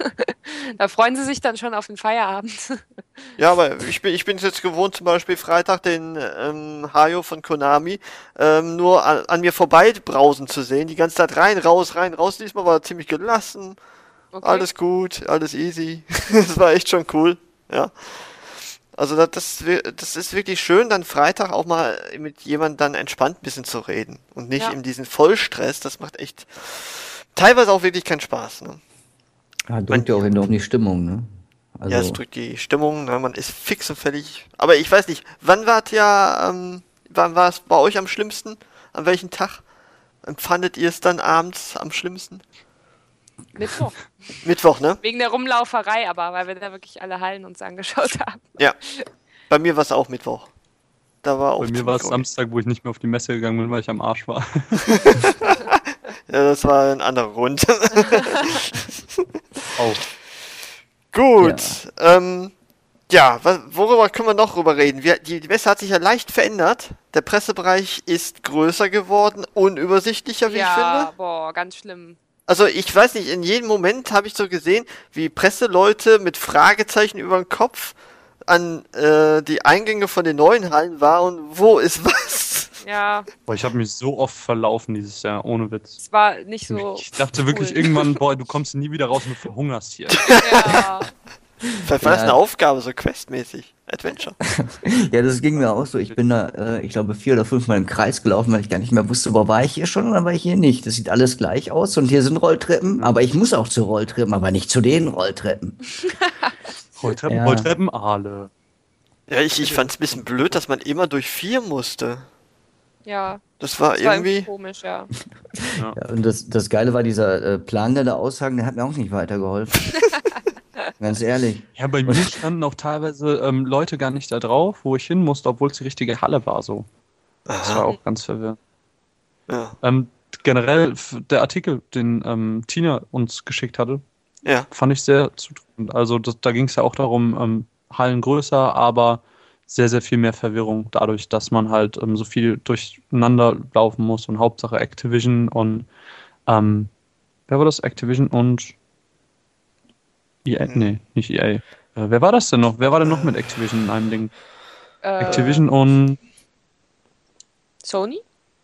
Da freuen sie sich dann schon auf den Feierabend. Ja, aber ich bin ich bin es jetzt gewohnt, zum Beispiel Freitag den ähm, Hayo von Konami ähm, nur an, an mir vorbei brausen zu sehen. Die ganze Zeit rein, raus, rein, raus. Diesmal war er ziemlich gelassen. Okay. Alles gut, alles easy. Das war echt schon cool. Ja. Also das, das, das ist wirklich schön, dann Freitag auch mal mit jemandem dann entspannt ein bisschen zu reden. Und nicht Ja. in diesen Vollstress. Das macht echt teilweise auch wirklich keinen Spaß. Ne? Ja, drückt ja auch enorm die Stimmung, ne? Also, Ja, es drückt die Stimmung, ne? Man ist fix und fertig. Aber ich weiß nicht, wann wart ihr, ähm, wann war es bei euch am schlimmsten? An welchem Tag empfandet ihr es dann abends am schlimmsten? Mittwoch. Mittwoch, ne? Wegen der Rumlauferei, aber weil wir da wirklich alle Hallen uns angeschaut haben. Ja. Bei mir war es auch Mittwoch. Da war auch Bei mir ziemlich war es ruhig. Samstag, wo ich nicht mehr auf die Messe gegangen bin, weil ich am Arsch war. Ja, das war ein anderer Grund. Oh. Gut. Ja, ähm, ja was, worüber können wir noch drüber reden? Wir, die, die Messe hat sich ja leicht verändert. Der Pressebereich ist größer geworden, unübersichtlicher, wie ich finde. Ja, boah, ganz schlimm. Also ich weiß nicht, in jedem Moment habe ich so gesehen, wie Presseleute mit Fragezeichen über den Kopf an äh, die Eingänge von den neuen Hallen waren. Wo ist was? Ja, Boah, ich habe mich so oft verlaufen dieses Jahr, ohne Witz. es war nicht so. Ich dachte cool. wirklich irgendwann, boah, du kommst nie wieder raus und du verhungerst hier. Ja, Vielleicht war das eine Aufgabe, so questmäßig. Adventure. ja, das ging mir auch so. Ich bin da, äh, ich glaube, vier oder fünf Mal im Kreis gelaufen, weil ich gar nicht mehr wusste, wo war ich hier schon oder war ich hier nicht. Das sieht alles gleich aus und hier sind Rolltreppen, aber ich muss auch zu Rolltreppen, aber nicht zu den Rolltreppen. Rolltreppen, Ja. Rolltreppen, Aale. Ja, ich, ich fand es ein bisschen blöd, dass man immer durch vier musste. ja. Das war Das war irgendwie... komisch, ja. Ja, und das, das Geile war, dieser äh, Plan, der da aushang, der hat mir auch nicht weitergeholfen. Ganz ehrlich. Ja, bei mir standen auch teilweise ähm, Leute gar nicht da drauf, wo ich hin musste, obwohl es die richtige Halle war so. Das war auch ganz verwirrend. Ja. Ähm, generell, f- der Artikel, den ähm, Tina uns geschickt hatte, Ja. fand ich sehr zutreffend. Also das, da ging es ja auch darum, ähm, Hallen größer, aber sehr, sehr viel mehr Verwirrung dadurch, dass man halt ähm, so viel durcheinander laufen muss und Hauptsache Activision und ähm, wer war das? Activision und E A? Hm. Nee, nicht E A. Äh, wer war das denn noch? Wer war denn noch mit Activision in einem Ding? Äh, Activision und Sony?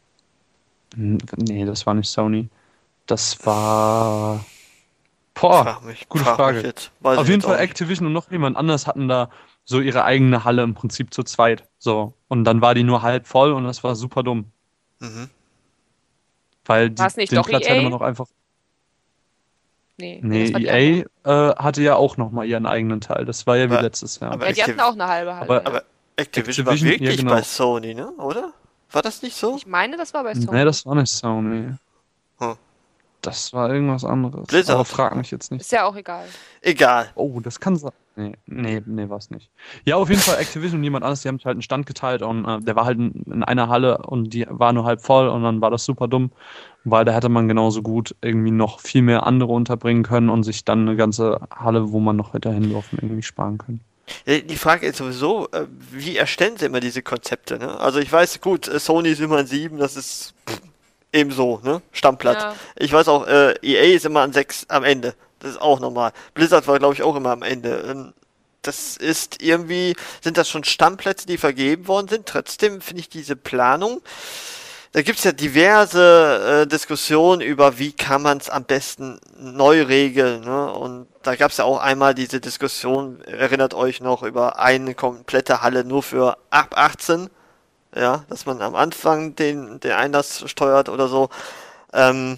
Hm, nee, das war nicht Sony. Das war boah, Frag mich, gute frag Frage. Mich jetzt. Weiß Auf ich jeden jetzt Fall auch nicht. Activision und noch jemand anders hatten da so ihre eigene Halle im Prinzip zu zweit. So. Und dann war die nur halb voll und das war super dumm. Mhm. Weil die, War's nicht den doch Platz E A? hätte man auch einfach. Nee, Nee, das war die E A äh, hatte ja auch nochmal ihren eigenen Teil. Das war ja wie Aber- letztes Jahr. aber- Ja, die hatten auch eine halbe Halle. Aber- ja. Aber Activision, war Activision, ja, wirklich genau. bei Sony, ne? Oder? War das nicht so? Ich meine, das war bei Sony. Nee, das war nicht Sony. Hm. Das war irgendwas anderes. Blizzard. Aber frag mich jetzt nicht. Ist ja auch egal. Egal. Oh, das kann sein. Nee, nee, nee, war's nicht. Ja, auf jeden Fall Activision und jemand anderes, die haben halt einen Stand geteilt und äh, der war halt in, in einer Halle und die war nur halb voll und dann war das super dumm, weil da hätte man genauso gut irgendwie noch viel mehr andere unterbringen können und sich dann eine ganze Halle, wo man noch hätte hinlaufen, irgendwie sparen können. Ja, die Frage ist sowieso, äh, wie erstellen sie immer diese Konzepte, ne? Also ich weiß, gut, äh, Sony ist immer an sieben, das ist pff, ebenso, ne? Stammplatz. Ja. Ich weiß auch, äh, E A ist immer an sechs am Ende. Das ist auch normal. Blizzard war, glaube ich, auch immer am Ende. Ähm, Das ist irgendwie, sind das schon Stammplätze, die vergeben worden sind. Trotzdem finde ich diese Planung, da gibt es ja diverse äh, Diskussionen über, wie kann man es am besten neu regeln. Ne? Und da gab es ja auch einmal diese Diskussion, erinnert euch noch, über eine komplette Halle nur für ab achtzehn. Ja, dass man am Anfang den, den Einlass steuert oder so. Ähm,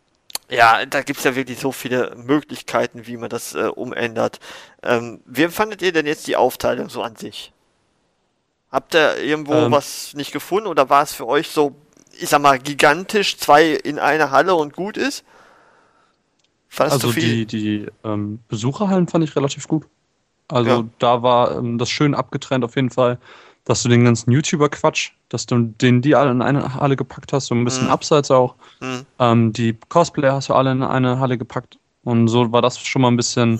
ja, da gibt's ja wirklich so viele Möglichkeiten, wie man das äh, umändert. Ähm, wie empfandet ihr denn jetzt die Aufteilung so an sich? Habt ihr irgendwo Ähm. was nicht gefunden oder war es für euch so, ich sag mal, gigantisch, zwei in einer Halle und gut ist? War das Also zu viel? die, die ähm, Besucherhallen fand ich relativ gut. Also Ja. da war ähm, das schön abgetrennt auf jeden Fall, dass du den ganzen YouTuber-Quatsch, dass du den die alle in eine Halle gepackt hast, so ein bisschen Mhm. abseits auch. Hm. Ähm, die Cosplayer hast du alle in eine Halle gepackt und so war das schon mal ein bisschen,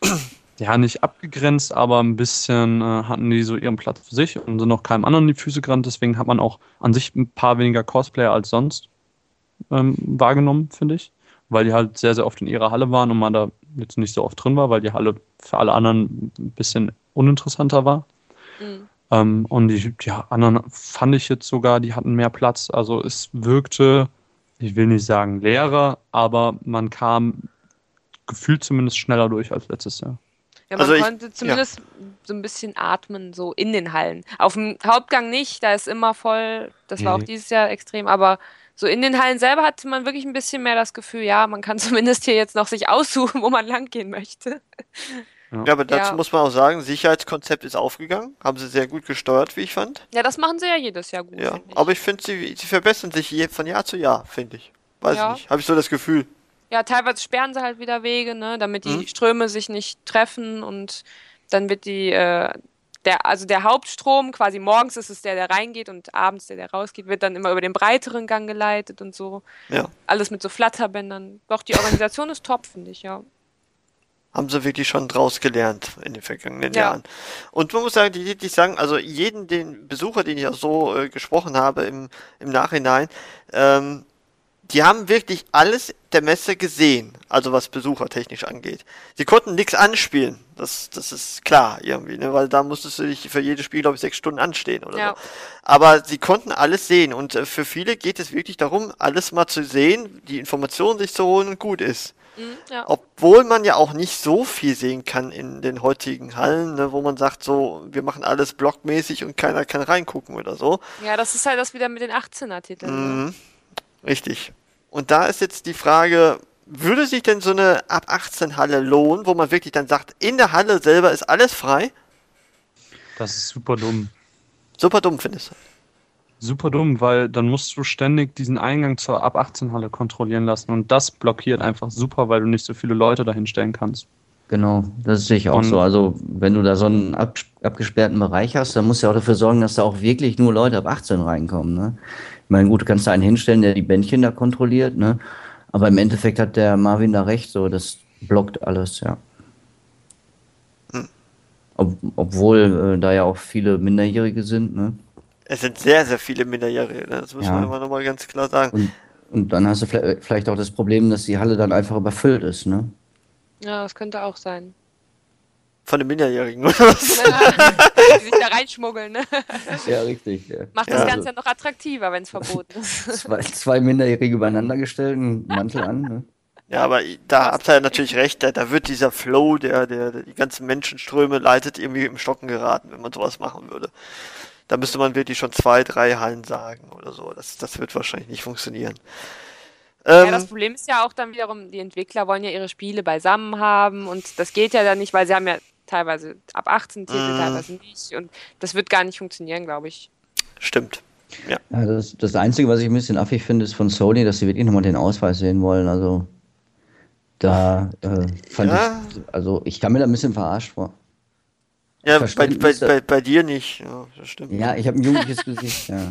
ja, nicht abgegrenzt, aber ein bisschen äh, hatten die so ihren Platz für sich und sind noch keinem anderen in die Füße gerannt. Deswegen hat man auch an sich ein paar weniger Cosplayer als sonst ähm, wahrgenommen, finde ich. Weil die halt sehr, sehr oft in ihrer Halle waren und man da jetzt nicht so oft drin war, weil die Halle für alle anderen ein bisschen uninteressanter war. Mhm. Ähm, und die, die anderen fand ich jetzt sogar, die hatten mehr Platz. Also es wirkte, ich will nicht sagen leerer, aber man kam gefühlt zumindest schneller durch als letztes Jahr. Ja, man Also ich- konnte zumindest so ein bisschen atmen, so in den Hallen. Auf dem Hauptgang nicht, da ist immer voll. Das war Nee. auch dieses Jahr extrem, aber so in den Hallen selber hatte man wirklich ein bisschen mehr das Gefühl, ja, man kann zumindest hier jetzt noch sich aussuchen, wo man lang gehen möchte. Ja, aber dazu Ja. muss man auch sagen, Sicherheitskonzept ist aufgegangen. Haben sie sehr gut gesteuert, wie ich fand. Ja, das machen sie ja jedes Jahr gut, Ja, finde ich. aber ich finde, sie, sie verbessern sich je, von Jahr zu Jahr, finde ich. Weiß Ja. ich nicht. Habe ich so das Gefühl. Ja, teilweise sperren sie halt wieder Wege, ne, damit die Mhm. Ströme sich nicht treffen und dann wird die, äh, der, also der Hauptstrom, quasi morgens ist es der, der reingeht und abends der, der rausgeht, wird dann immer über den breiteren Gang geleitet und so. Ja. Alles mit so Flatterbändern. Doch, die Organisation ist top, finde ich, ja. Haben sie wirklich schon draus gelernt in den vergangenen Ja. Jahren. Und man muss sagen, die, die sagen, also jeden, den Besucher, den ich auch so äh, gesprochen habe im, im Nachhinein, ähm, die haben wirklich alles der Messe gesehen, also was besuchertechnisch angeht. Sie konnten nichts anspielen, das, das ist klar irgendwie, ne? Weil da musstest du dich für jedes Spiel, glaube ich, sechs Stunden anstehen oder Ja. so. Aber sie konnten alles sehen und äh, für viele geht es wirklich darum, alles mal zu sehen, die Informationen sich zu holen und gut ist. Mhm, ja. Obwohl man ja auch nicht so viel sehen kann in den heutigen Hallen, ne, wo man sagt, so, wir machen alles blockmäßig und keiner kann reingucken oder so. Ja, das ist halt das wieder mit den achtzehner-Titeln. Ne? Mhm. Richtig. Und da ist jetzt die Frage, würde sich denn so eine ab achtzehn Halle lohnen, wo man wirklich dann sagt, in der Halle selber ist alles frei? Das ist super dumm. Super dumm findest du. Super dumm, weil dann musst du ständig diesen Eingang zur ab achtzehn Halle kontrollieren lassen und das blockiert einfach super, weil du nicht so viele Leute dahin stellen kannst. Genau, das sehe ich auch Und- so. Also wenn du da so einen ab, abgesperrten Bereich hast, dann musst du ja auch dafür sorgen, dass da auch wirklich nur Leute ab achtzehn reinkommen. Ne? Ich meine, gut, du kannst da einen hinstellen, der die Bändchen da kontrolliert, ne? Aber im Endeffekt hat der Marvin da recht, so das blockt alles, ja. Hm. Ob, obwohl äh, da ja auch viele Minderjährige sind, ne? Es sind sehr, sehr viele Minderjährige, ne? Das muss Ja. man immer nochmal ganz klar sagen. Und, und dann hast du vielleicht, vielleicht auch das Problem, dass die Halle dann einfach überfüllt ist, ne? Ja, das könnte auch sein. Von den Minderjährigen, oder was? Die sich da reinschmuggeln, ne? Ja, richtig. Ja. Macht Ja. das Ganze ja noch attraktiver, wenn es verboten ist. Zwei, zwei Minderjährige übereinander gestellt, einen Mantel an, ne? Ja, aber da habt ihr natürlich recht, da, da wird dieser Flow, der, der, der die ganzen Menschenströme leitet, irgendwie im Stocken geraten, wenn man sowas machen würde. Da müsste man wirklich schon zwei, drei Hallen sagen oder so. Das, das wird wahrscheinlich nicht funktionieren. Ähm, Ja, das Problem ist ja auch dann wiederum, die Entwickler wollen ja ihre Spiele beisammen haben und das geht ja dann nicht, weil sie haben ja teilweise ab achtzehn Titel, Mm. teilweise nicht und das wird gar nicht funktionieren, glaube ich. Stimmt. Ja. Ja, das, das Einzige, was ich ein bisschen affig finde, ist von Sony, dass sie wirklich nochmal den Ausweis sehen wollen. Also da äh, fand Ja. ich, also ich kam mir da ein bisschen verarscht vor. Ja, bei, bei, Verständnis- bei, bei dir nicht. Ja, das stimmt. Ja, ich habe ein jugendliches Gesicht, ja.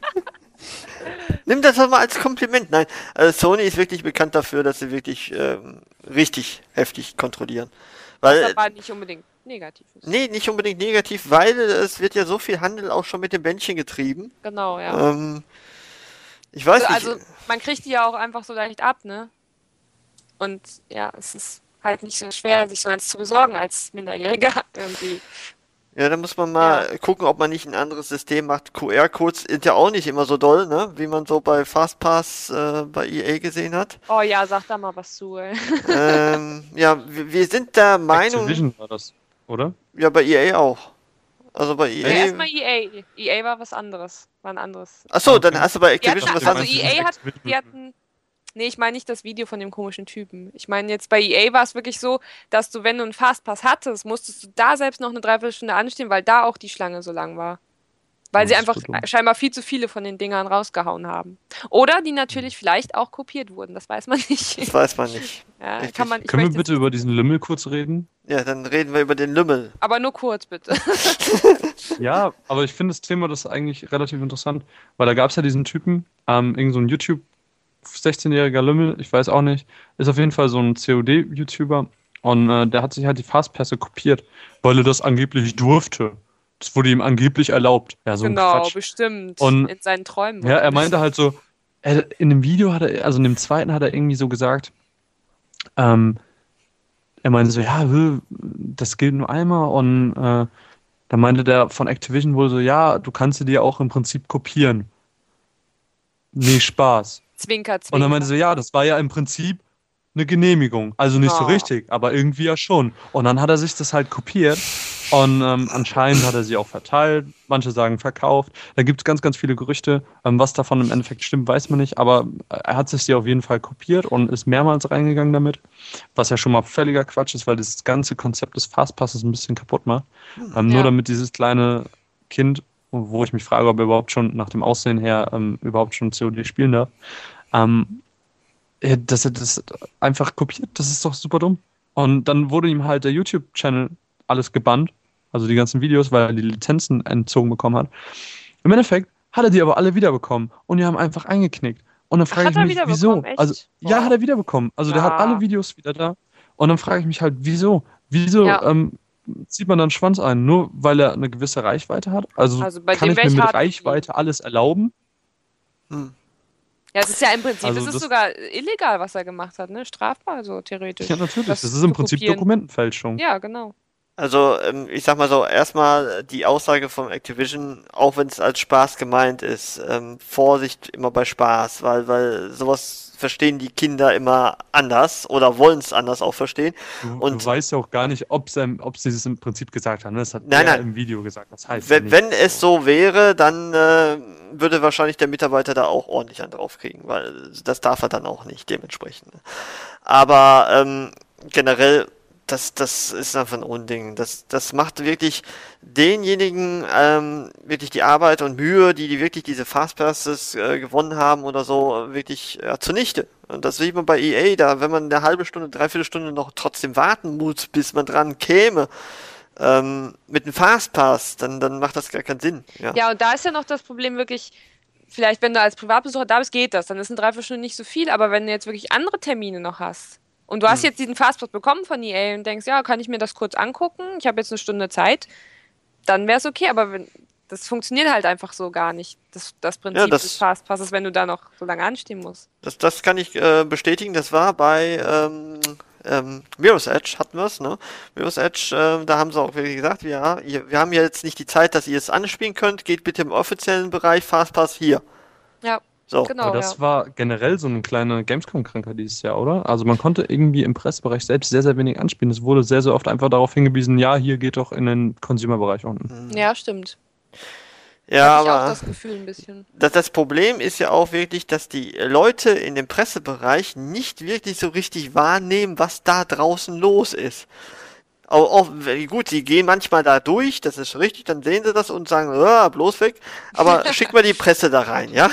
Nimm das doch mal als Kompliment. Nein, also Sony ist wirklich bekannt dafür, dass sie wirklich ähm, richtig heftig kontrollieren. Weil, Was aber nicht unbedingt negativ ist. nee, nicht unbedingt negativ, weil es wird ja so viel Handel auch schon mit dem Bändchen getrieben. Genau, ja. Ähm, ich weiß nicht. Also man kriegt die ja auch einfach so leicht ab, ne? Und ja, es ist halt nicht so schwer, sich so eins zu besorgen als Minderjähriger irgendwie. Ja, da muss man mal gucken, ob man nicht ein anderes System macht. Q R-Codes sind ja auch nicht immer so doll, ne? Wie man so bei Fastpass äh, bei E A gesehen hat. Oh ja, sag da mal was zu, ey. ähm, ja, wir, wir sind der Meinung, Activision war das, oder? ja, bei E A auch. Also bei Ja, E A. erstmal E A. E A war was anderes. War ein anderes. Achso, Okay. dann hast du bei Die hatten, Activision was du also meinst anderes. E A dieses hat, Activision- die hatten, nee, ich meine nicht das Video von dem komischen Typen. Ich meine jetzt bei E A war es wirklich so, dass du, wenn du einen Fastpass hattest, musstest du da selbst noch eine Dreiviertelstunde anstehen, weil da auch die Schlange so lang war. Weil Oh, sie das ist einfach so dumm. scheinbar viel zu viele von den Dingern rausgehauen haben. Oder die natürlich vielleicht auch kopiert wurden, das weiß man nicht. Das weiß man nicht. Ja, Richtig. kann man, ich Können wir möchte bitte über diesen Lümmel kurz reden? Ja, dann reden wir über den Lümmel. aber nur kurz, bitte. Ja, aber ich finde das Thema das ist eigentlich relativ interessant, weil da gab es ja diesen Typen, ähm, irgend so ein YouTube sechzehnjähriger Lümmel, ich weiß auch nicht, ist auf jeden Fall so ein C O D-YouTuber und äh, der hat sich halt die Fastpässe kopiert, weil er das angeblich durfte. Das wurde ihm angeblich erlaubt. Ja, so ein Genau, Quatsch. bestimmt. Und- in seinen Träumen. Ja, er meinte halt so, er, in dem Video hat er, also in dem zweiten hat er irgendwie so gesagt, ähm, er meinte so, ja, hö, das gilt nur einmal und äh, da meinte der von Activision wohl so, ja, du kannst sie dir auch im Prinzip kopieren. Nee, Spaß. Zwinker, zwinker. Und dann meinte er so, ja, das war ja im Prinzip eine Genehmigung. Also nicht so Oh. richtig, aber irgendwie ja schon. Und dann hat er sich das halt kopiert und ähm, anscheinend hat er sie auch verteilt. Manche sagen verkauft. Da gibt es ganz, ganz viele Gerüchte. Ähm, was davon im Endeffekt stimmt, weiß man nicht. Aber er hat sich sie auf jeden Fall kopiert und ist mehrmals reingegangen damit. Was ja schon mal völliger Quatsch ist, weil das ganze Konzept des Fastpasses ein bisschen kaputt macht. Ähm, Ja. Nur damit dieses kleine Kind, wo ich mich frage, ob er überhaupt schon nach dem Aussehen her ähm, überhaupt schon C O D spielen darf, ähm, ja, dass er das einfach kopiert, das ist doch super dumm. Und dann wurde ihm halt der YouTube-Channel alles gebannt, also die ganzen Videos, weil er die Lizenzen entzogen bekommen hat. Im Endeffekt hat er die aber alle wiederbekommen und die haben einfach eingeknickt. Und dann frage Hat ich er mich, wieso? wiederbekommen, echt? Also, ja, Boah. hat er wiederbekommen. Also der hat Ja. alle Videos wieder da. Und dann frage ich mich halt, wieso? Wieso Ja. ähm, zieht man dann Schwanz ein? Nur weil er eine gewisse Reichweite hat? Also, Also bei kann dem ich wär mir ich mit hart Reichweite alles erlauben? Hm. Ja, es ist ja im Prinzip, Also es ist das- sogar illegal, was er gemacht hat, ne? Strafbar, so theoretisch. Ja, natürlich. Das Das, ist im zu Prinzip kopieren. Dokumentenfälschung. Ja, genau. Also, ähm, ich sag mal so, erstmal die Aussage von Activision, auch wenn es als Spaß gemeint ist, ähm, Vorsicht immer bei Spaß, weil, weil sowas verstehen die Kinder immer anders oder wollen es anders auch verstehen. Du, Und- du weißt ja auch gar nicht, ob sie ob sie es im Prinzip gesagt haben. ne? Das hat Nein, er nein. im Video gesagt. Das heißt ja Wenn, nicht. wenn es so wäre, dann äh, würde wahrscheinlich der Mitarbeiter da auch ordentlich einen draufkriegen, weil das darf er dann auch nicht dementsprechend. Aber ähm, generell, das, das ist einfach ein Unding. Das, das macht wirklich denjenigen ähm, wirklich die Arbeit und Mühe, die, die wirklich diese Fastpasses äh, gewonnen haben oder so, äh, wirklich ja, zunichte. Und das sieht man bei E A, da, wenn man eine halbe Stunde, dreiviertel Stunde noch trotzdem warten muss, bis man dran käme, ähm, mit einem Fastpass, dann, dann macht das gar keinen Sinn. Ja. Ja, und da ist ja noch das Problem wirklich, vielleicht wenn du als Privatbesucher da bist, geht das. Dann ist ein Dreiviertelstunde nicht so viel, aber wenn du jetzt wirklich andere Termine noch hast und du hast Hm. jetzt diesen Fastpass bekommen von E A und denkst, ja, kann ich mir das kurz angucken? Ich habe jetzt eine Stunde Zeit, dann wäre es okay, aber wenn, das funktioniert halt einfach so gar nicht, das, das Prinzip Ja, das- des Fastpasses, wenn du da noch so lange anstehen musst. Das, das kann ich äh, bestätigen, das war bei ähm, ähm, Mirror's Edge, hatten wir es, ne? Mirror's Edge, äh, da haben sie auch wirklich gesagt, ja, ihr, wir haben ja jetzt nicht die Zeit, dass ihr es anspielen könnt, geht bitte im offiziellen Bereich Fastpass hier. Ja, So. genau. Aber das ja. war generell so eine kleine Gamescom-Krankheit dieses Jahr, oder? Also man konnte irgendwie im Pressebereich selbst sehr, sehr wenig anspielen. Es wurde sehr, sehr oft einfach darauf hingewiesen, ja, hier geht doch in den Consumer-Bereich unten. Mhm. Ja, stimmt. Ja, Hatte ich auch aber das Gefühl ein bisschen. das, das Problem ist ja auch wirklich, dass die Leute in dem Pressebereich nicht wirklich so richtig wahrnehmen, was da draußen los ist. Auch, auch, gut, die gehen manchmal da durch, das ist richtig, dann sehen sie das und sagen, ah, bloß weg, aber schick mal die Presse da rein, ja?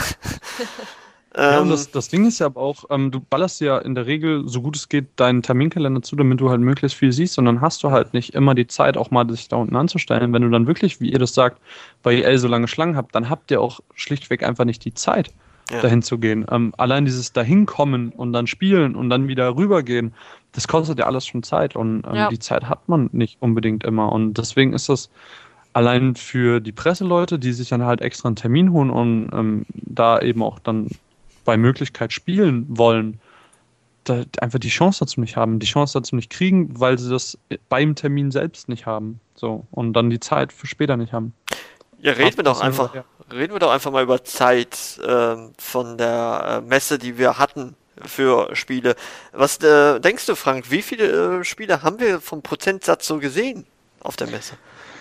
Ja, und ähm, das, das Ding ist ja aber auch, ähm, du ballerst ja in der Regel, so gut es geht, deinen Terminkalender zu, damit du halt möglichst viel siehst, und dann hast du halt nicht immer die Zeit, auch mal sich da unten anzustellen. Wenn du dann wirklich, wie ihr das sagt, bei E L so lange Schlangen habt, dann habt ihr auch schlichtweg einfach nicht die Zeit, Ja. dahin zu gehen. Ähm, allein dieses Dahinkommen und dann spielen und dann wieder rübergehen, das kostet ja alles schon Zeit, und ähm, Ja. die Zeit hat man nicht unbedingt immer, und deswegen ist das allein für die Presseleute, die sich dann halt extra einen Termin holen und ähm, da eben auch dann bei Möglichkeit spielen wollen, da einfach die Chance dazu nicht haben, die Chance dazu nicht kriegen, weil sie das beim Termin selbst nicht haben. So, und dann die Zeit für später nicht haben. ja, reden wir doch Passt einfach, das reden wir doch einfach mal über Zeit ähm, von der äh, Messe, die wir hatten für Spiele. Was äh, denkst du, Frank, wie viele äh, Spiele haben wir vom Prozentsatz so gesehen auf der Messe?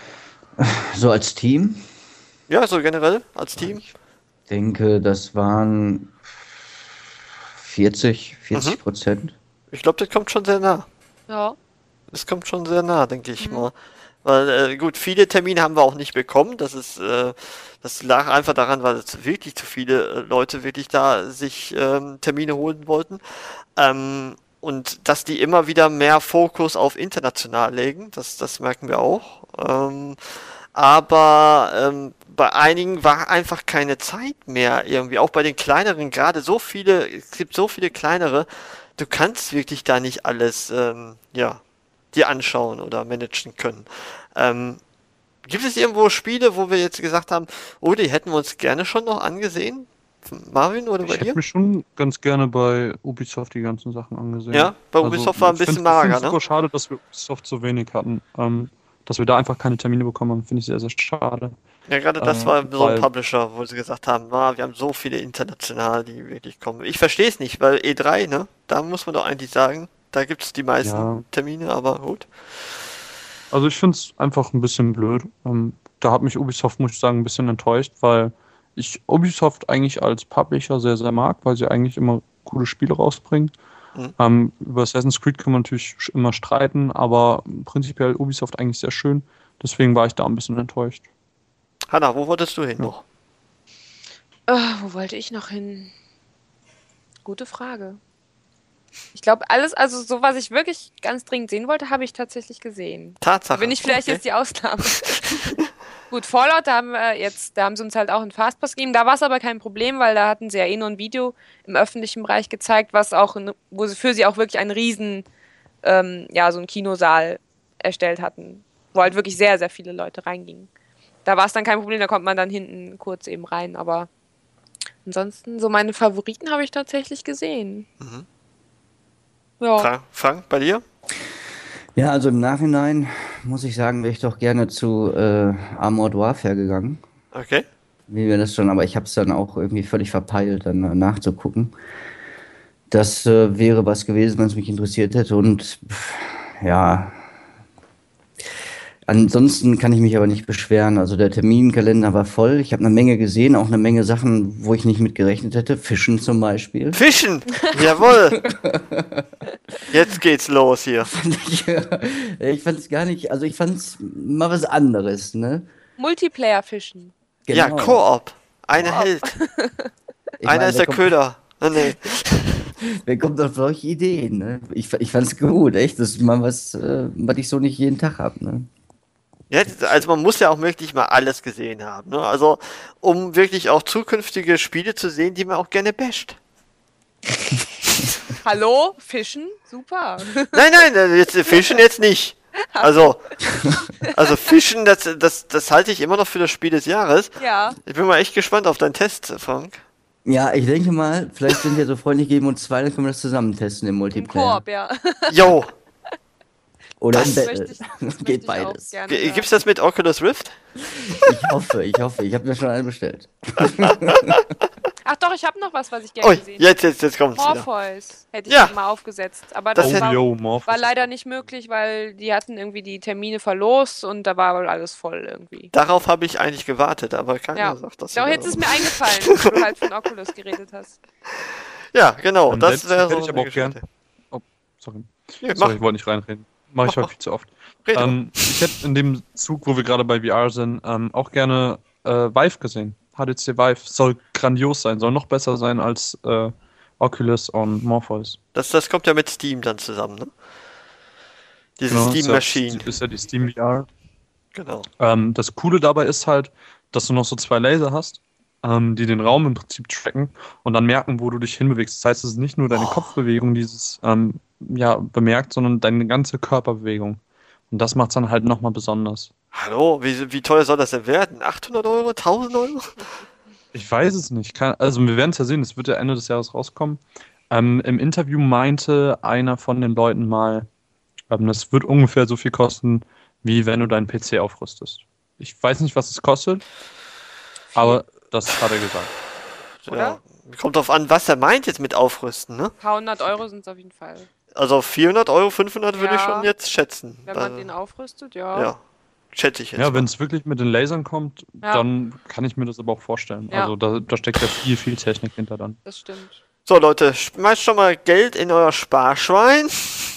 So als Team, Ja, so generell als Team? denke, das waren vierzig, vierzig Prozent. Ich glaube, das kommt schon sehr nah. Ja. Das kommt schon sehr nah, denke ich mal. Weil, äh, gut, viele Termine haben wir auch nicht bekommen. Das ist, äh, das lag einfach daran, weil es wirklich zu viele äh, Leute wirklich da sich ähm, Termine holen wollten. Ähm, und dass die immer wieder mehr Fokus auf international legen, das, das merken wir auch. Ähm, aber ähm, bei einigen war einfach keine Zeit mehr irgendwie. Auch bei den kleineren, gerade so viele, es gibt so viele kleinere, du kannst wirklich da nicht alles, ähm, ja, dir anschauen oder managen können. Ähm, gibt es irgendwo Spiele, wo wir jetzt gesagt haben, oh, die hätten wir uns gerne schon noch angesehen? Marvin oder bei Ich dir? hätte mir schon ganz gerne bei Ubisoft die ganzen Sachen angesehen. Ja, bei Ubisoft war ein ich bisschen find's- ich mager, find's ne? super schade, dass wir Ubisoft so wenig hatten. Ähm, dass wir da einfach keine Termine bekommen haben, finde ich sehr, sehr schade. Ja, gerade das Ähm, war so ein weil- Publisher, wo sie gesagt haben, ah, wir haben so viele international, die wirklich kommen. Ich verstehe es nicht, weil E drei, ne, da muss man doch eigentlich sagen, da gibt es die meisten Ja. Termine, aber gut. Also ich finde es einfach ein bisschen blöd. Ähm, da hat mich Ubisoft, muss ich sagen, ein bisschen enttäuscht, weil ich Ubisoft eigentlich als Publisher sehr, sehr mag, weil sie eigentlich immer coole Spiele rausbringen. Mhm. Ähm, über Assassin's Creed kann man natürlich sch- immer streiten, aber prinzipiell Ubisoft eigentlich sehr schön. Deswegen war ich da ein bisschen enttäuscht. Hanna, wo wolltest du hin Ja. noch? Äh, wo wollte ich noch hin? Gute Frage. Ich glaube, alles, also so, was ich wirklich ganz dringend sehen wollte, habe ich tatsächlich gesehen. Da Tatsache. bin ich vielleicht Okay. jetzt die Ausnahme. Gut, Fallout, da haben wir jetzt, da haben sie uns halt auch einen Fastpass gegeben. Da war es aber kein Problem, weil da hatten sie ja eh nur ein Video im öffentlichen Bereich gezeigt, was auch, in- wo sie für sie auch wirklich einen riesen, ähm, ja, so einen Kinosaal erstellt hatten, wo halt wirklich sehr, sehr viele Leute reingingen. Da war es dann kein Problem, da kommt man dann hinten kurz eben rein, aber ansonsten, so meine Favoriten habe ich tatsächlich gesehen. Mhm. Ja. Frank, Frank, bei dir? Ja, also im Nachhinein muss ich sagen, wäre ich doch gerne zu äh, Armored Warfare gegangen. Okay. Wie wir das schon, aber ich habe es dann auch irgendwie völlig verpeilt, dann äh, nachzugucken. Das äh, wäre was gewesen, wenn es mich interessiert hätte. Und pff, ja, ansonsten kann ich mich aber nicht beschweren. Also der Terminkalender war voll. Ich habe eine Menge gesehen, auch eine Menge Sachen, wo ich nicht mit gerechnet hätte. Fischen zum Beispiel. Fischen! Jawohl! Jetzt geht's los hier. ich ich fand es gar nicht, also ich fand es mal was anderes, ne? Multiplayer-Fischen. Ja, Genau. Koop. Einer hält. Ich Einer meine, ist wer der kommt- Köder. Oh, nee. Wer kommt auf solche Ideen, ne? Ich, ich fand's gut, echt. Das ist mal was, äh, was ich so nicht jeden Tag hab, ne? Ja, also man muss ja auch wirklich mal alles gesehen haben. Ne? Also, um wirklich auch zukünftige Spiele zu sehen, die man auch gerne basht. Hallo? Fischen? Super. Nein, nein, jetzt äh, Fischen jetzt nicht. Also, also Fischen, das, das, das halte ich immer noch für das Spiel des Jahres. Ja. Ich bin mal echt gespannt auf deinen Test, Frank. Ja, ich denke mal, vielleicht sind wir so freundlich, geben uns zwei, dann können wir das zusammen testen im Im Multiplayer. Koop, ja. Jo, Oder Das im Das Battle. möchte ich, das möchte Geht ich beides. auch gerne. G- hören. gibt's das mit Oculus Rift? Ich hoffe, ich hoffe. Ich habe mir schon einen bestellt. Ach doch, ich habe noch was, was ich gerne Ui, gesehen jetzt, jetzt, jetzt kommt's wieder. Morpheus hätte ich Ja. mal aufgesetzt. Aber Das das, hätte- war, yo, Morpheus. war leider nicht möglich, weil die hatten irgendwie die Termine verlost und da war wohl alles voll irgendwie. Darauf habe ich eigentlich gewartet, aber keiner Ja. sagt das. Doch, wieder. jetzt ist mir eingefallen, wo du halt von Oculus geredet hast. Ja, genau, Ähm, das selbst wäre hätte so ich eine aber auch gern- Geschichte. Sorry. Nee, mach, Sorry, ich wollte nicht reinreden. Mache ich Mach, heute viel zu oft. red doch. Ähm, ich hätte in dem Zug, wo wir gerade bei V R sind, ähm, auch gerne äh, Vive gesehen. H D C Vive soll grandios sein, soll noch besser sein als äh, Oculus und Morpheus. Das, das kommt ja mit Steam dann zusammen, ne? Diese Genau, Steam ist ja- Machine. Ist ja die Steam V R. Genau. Ähm, das Coole dabei ist halt, dass du noch so zwei Laser hast, ähm, die den Raum im Prinzip tracken und dann merken, wo du dich hinbewegst. Das heißt, es ist nicht nur deine Oh. Kopfbewegung, die es ähm, ja, bemerkt, sondern deine ganze Körperbewegung. Und das macht es dann halt nochmal besonders. Hallo, wie, wie teuer soll das denn werden? achthundert Euro? tausend Euro? Ich weiß es nicht. Kann, also wir werden es ja sehen, es wird ja Ende des Jahres rauskommen. Ähm, Im Interview meinte einer von den Leuten mal, ähm, das wird ungefähr so viel kosten, wie wenn du deinen P C aufrüstest. Ich weiß nicht, was es kostet, aber das hat er gesagt. Oder? Ja. Kommt drauf an, was er meint jetzt mit aufrüsten, ne? Ein paar hundert Euro sind es auf jeden Fall. Also vierhundert Euro, fünfhundert würde ich Ja. schon jetzt schätzen. Wenn Dann- man den aufrüstet, ja. Ja, schätze ich jetzt. Ja, mal. wenn es wirklich mit den Lasern kommt, Ja. dann kann ich mir das aber auch vorstellen. Ja. Also da, da steckt ja viel, viel Technik hinter dann. Das stimmt. So Leute, schmeißt schon mal Geld in euer Sparschwein.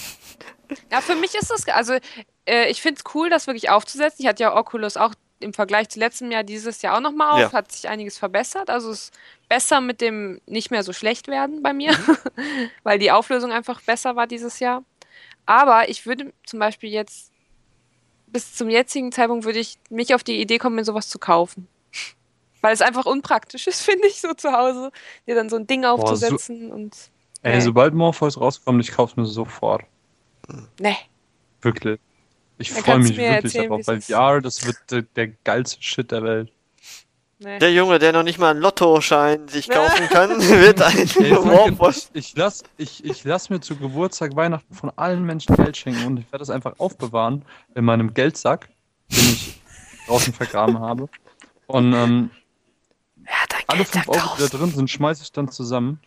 Ja, für mich ist das, also äh, ich finde es cool, das wirklich aufzusetzen. Ich hatte ja Oculus auch im Vergleich zu letztem Jahr dieses Jahr auch nochmal auf, Ja. hat sich einiges verbessert. Also es ist besser mit dem nicht mehr so schlecht werden bei mir, weil die Auflösung einfach besser war dieses Jahr. Aber ich würde zum Beispiel jetzt, bis zum jetzigen Zeitpunkt würde ich mich auf die Idee kommen, mir sowas zu kaufen. Weil es einfach unpraktisch ist, finde ich, so zu Hause, dir dann so ein Ding aufzusetzen und Ey, Nee. sobald Morpheus rauskommt, ich kaufe mir sofort. ne. Wirklich. Ich Dann freue kannst mich du mir wirklich erzählen, darauf, wie's weil ist. V R, das wird der, der geilste Shit der Welt. ne. Der Junge, der noch nicht mal einen Lottoschein sich kaufen kann, wird ein Ey, Franklin, Morpheus. ich, ich lass, ich, ich lass mir zu Geburtstag, Weihnachten von allen Menschen Geld schenken und ich werde das einfach aufbewahren in meinem Geldsack, den ich draußen vergraben habe. Und ähm, Er hat ein alle Geldsack fünf Euro, die da draußen. drin sind, schmeiße ich dann zusammen.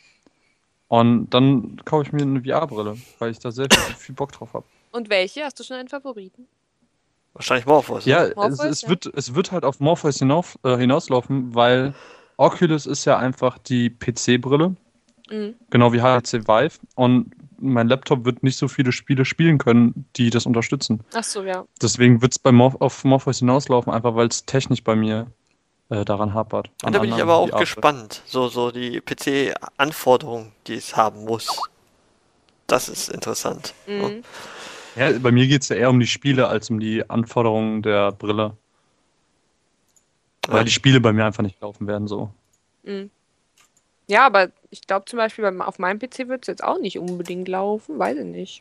Und dann kaufe ich mir eine V R-Brille, weil ich da sehr viel, viel Bock drauf habe. Und welche? Hast du schon einen Favoriten? Wahrscheinlich Morpheus. ne? Ja, es, Morpheus, es, ja. wird, es wird halt auf Morpheus hinauf, äh, hinauslaufen, weil Oculus ist ja einfach die P C-Brille, Mhm. genau wie H T C Vive. Und mein Laptop wird nicht so viele Spiele spielen können, die das unterstützen. Ach so, ja. Deswegen wird es bei Morph auf Morpheus hinauslaufen, einfach weil es technisch bei mir äh, daran hapert. Und An da bin ich anderen aber auch V R-Brillen. gespannt. So, so die P C-Anforderungen, die es haben muss. Das ist interessant. Mhm. Ja, bei mir geht es ja eher um die Spiele als um die Anforderungen der Brille. Weil Ja. die Spiele bei mir einfach nicht laufen werden so. Mhm. Ja, aber ich glaube zum Beispiel beim, auf meinem P C wird es jetzt auch nicht unbedingt laufen, weiß ich nicht.